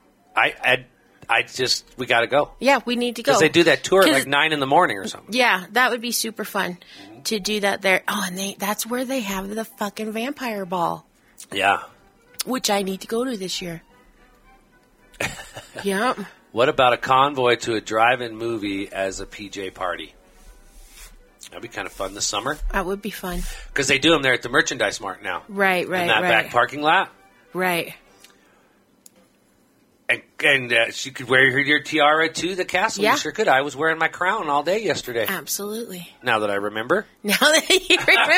we got to go. Yeah, we need to go. Because they do that tour at 'Cause- like 9 in the morning or something. Yeah, that would be super fun to do that there. Oh, and that's where they have the fucking vampire ball, Yeah. which I need to go to this year. Yep. What about a convoy to a drive-in movie as a PJ party? That'd be kind of fun this summer. That would be fun. Because they do them there at the Merchandise Mart now. Right, In that back parking lot. Right. And she could wear your tiara to the castle. Yeah. You sure could. I was wearing my crown all day yesterday. Absolutely. Now that I remember. Now that you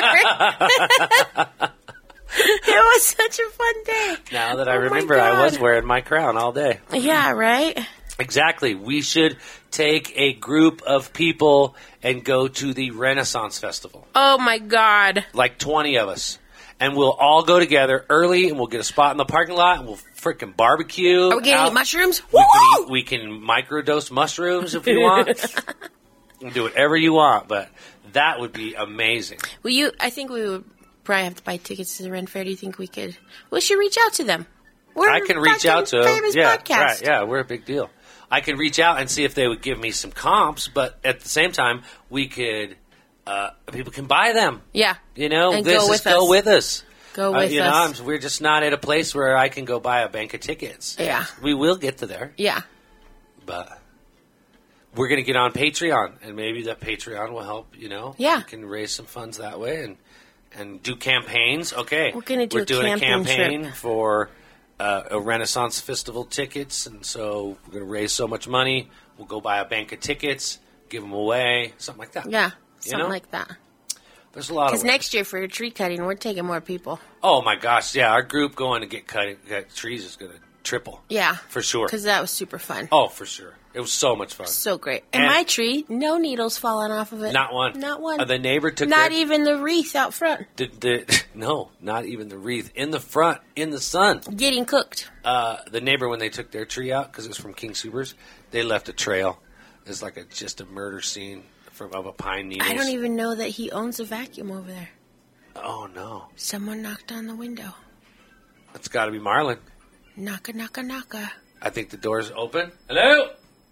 remember. It was such a fun day. Now that I Oh my remember, I was God. wearing my crown all day. Yeah, right? Exactly. We should take a group of people and go to the Renaissance Festival. Oh, my God. Like 20 of us. And we'll all go together early, and we'll get a spot in the parking lot, and we'll freaking barbecue. Are we going to eat mushrooms? We can microdose mushrooms if you want. We'll do whatever you want, but that would be amazing. I think we would probably have to buy tickets to the Ren Fair. Do you think we could? We should reach out to them. We're I can reach fucking out to them. famous Yeah, podcast. right. Yeah, we're a big deal. I can reach out and see if they would give me some comps, but at the same time, we could. People can buy them. Yeah. You know, And this go is with go us. with us. Go with you us. know, we're just not at a place where I can go buy a bank of tickets. Yeah. We will get to there, Yeah. but we're going to get on Patreon, and maybe that Patreon will help, you know. Yeah. We can raise some funds that way and do campaigns. Okay. We're gonna do We're a doing a camping campaign trip. for a Renaissance Festival tickets, and so we're going to raise so much money. We'll go buy a bank of tickets, give them away, something like that. Yeah. You Something know? like that. There's a lot of Because ways. next year for your tree cutting, we're taking more people. Oh my gosh, yeah, our group going to get cut trees is going to triple. Yeah. For sure. Because that was super fun. Oh, for sure. It was so much fun. So great. And And- my tree, no needles falling off of it. Not one. Not one. The neighbor took Not their, even the wreath out front. no, not even the wreath in the front in the sun. Getting cooked. The neighbor, when they took their tree out because it's from King Soopers, they left a trail. It's like just a murder scene of a pine needles. I don't even know that he owns a vacuum over there. Oh no, Someone knocked on the window. it's got to be Marlon. Knocka, knocka, knocka. I think the door's open. Hello.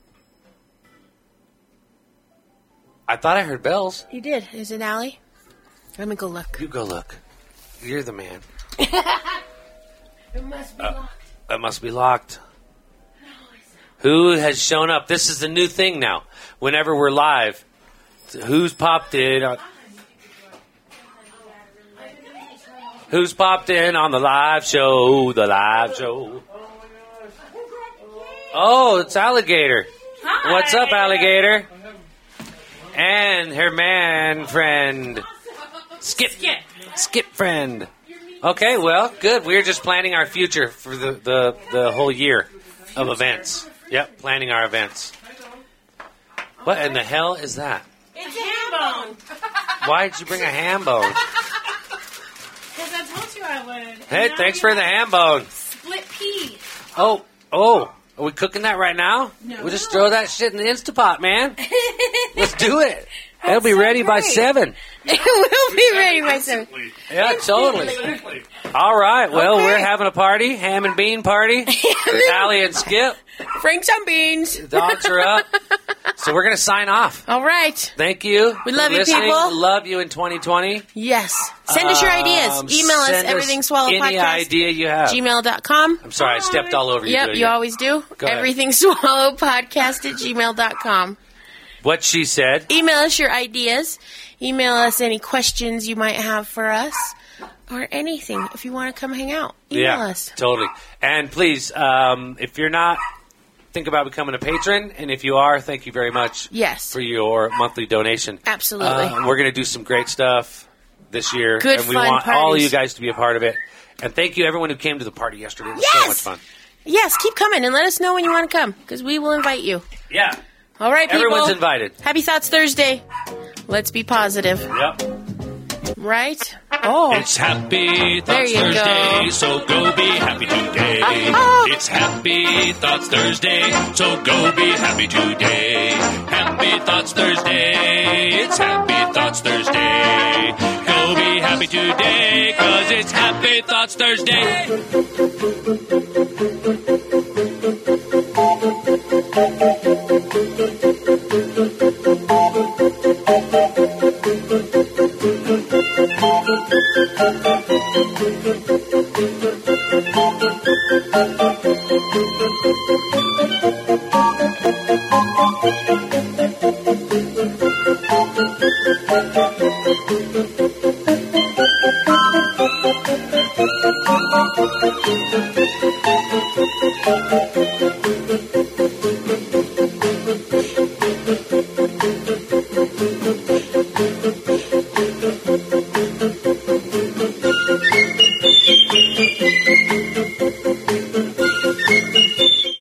I thought I heard bells. You did. Is it Allie? Let me go look. You go look. You're the man. It must be locked. That must be locked. Who has shown up? This is the new thing now. Whenever we're live, who's popped in? Who's popped in on the live show? The live show. Oh, it's Alligator. Hi. What's up, Alligator? And her man friend, Skip. Skip friend. Okay, well, good. We're just planning our future for the whole year of events. Yep, planning our events. What in the hell is that? It's a ham bone. Why did you bring a ham bone? Because I told you I would. Hey, thanks for the ham bone. Split pea. Oh, are we cooking that right now? No. We'll just throw that shit in the Instapot, man. Let's do it. It'll be so ready by great. 7. It will be ready by 7. Yeah, totally. All right, well, Okay. we're having a party, ham and bean party. Allie and Skip, Bring some beans. dogs are up. So we're going to sign off. All right. Thank you. We for love you, listening. people. We love you in 2020. Yes. Send us your ideas. Email us Send everythingswallowpodcast. any idea you have. gmail.com. I'm sorry, I stepped all over you. Yep, doing you it. always do. Go ahead. Everythingswallowpodcast@gmail.com. What she said. Email us your ideas. Email us any questions you might have for us or anything. If you want to come hang out, email us. Totally. And please, if you're not think about becoming a patron. And if you are, thank you very much Yes. for your monthly donation. Absolutely. We're going to do some great stuff this year. Good, and we fun want all of parties. you guys to be a part of it. And thank you, everyone who came to the party yesterday. It was Yes! so much fun. Yes, keep coming and let us know when you want to come because we will invite you. Yeah. All right, people. Everyone's invited. Happy Thoughts Thursday. Let's be positive, Yep. right? Oh, It's Happy There Thoughts you Thursday, go. so go be happy today. Oh. It's Happy Thoughts Thursday, so go be happy today. Happy Thoughts Thursday, it's Happy Thoughts Thursday. Go be happy today, 'cause it's Happy Thoughts Thursday.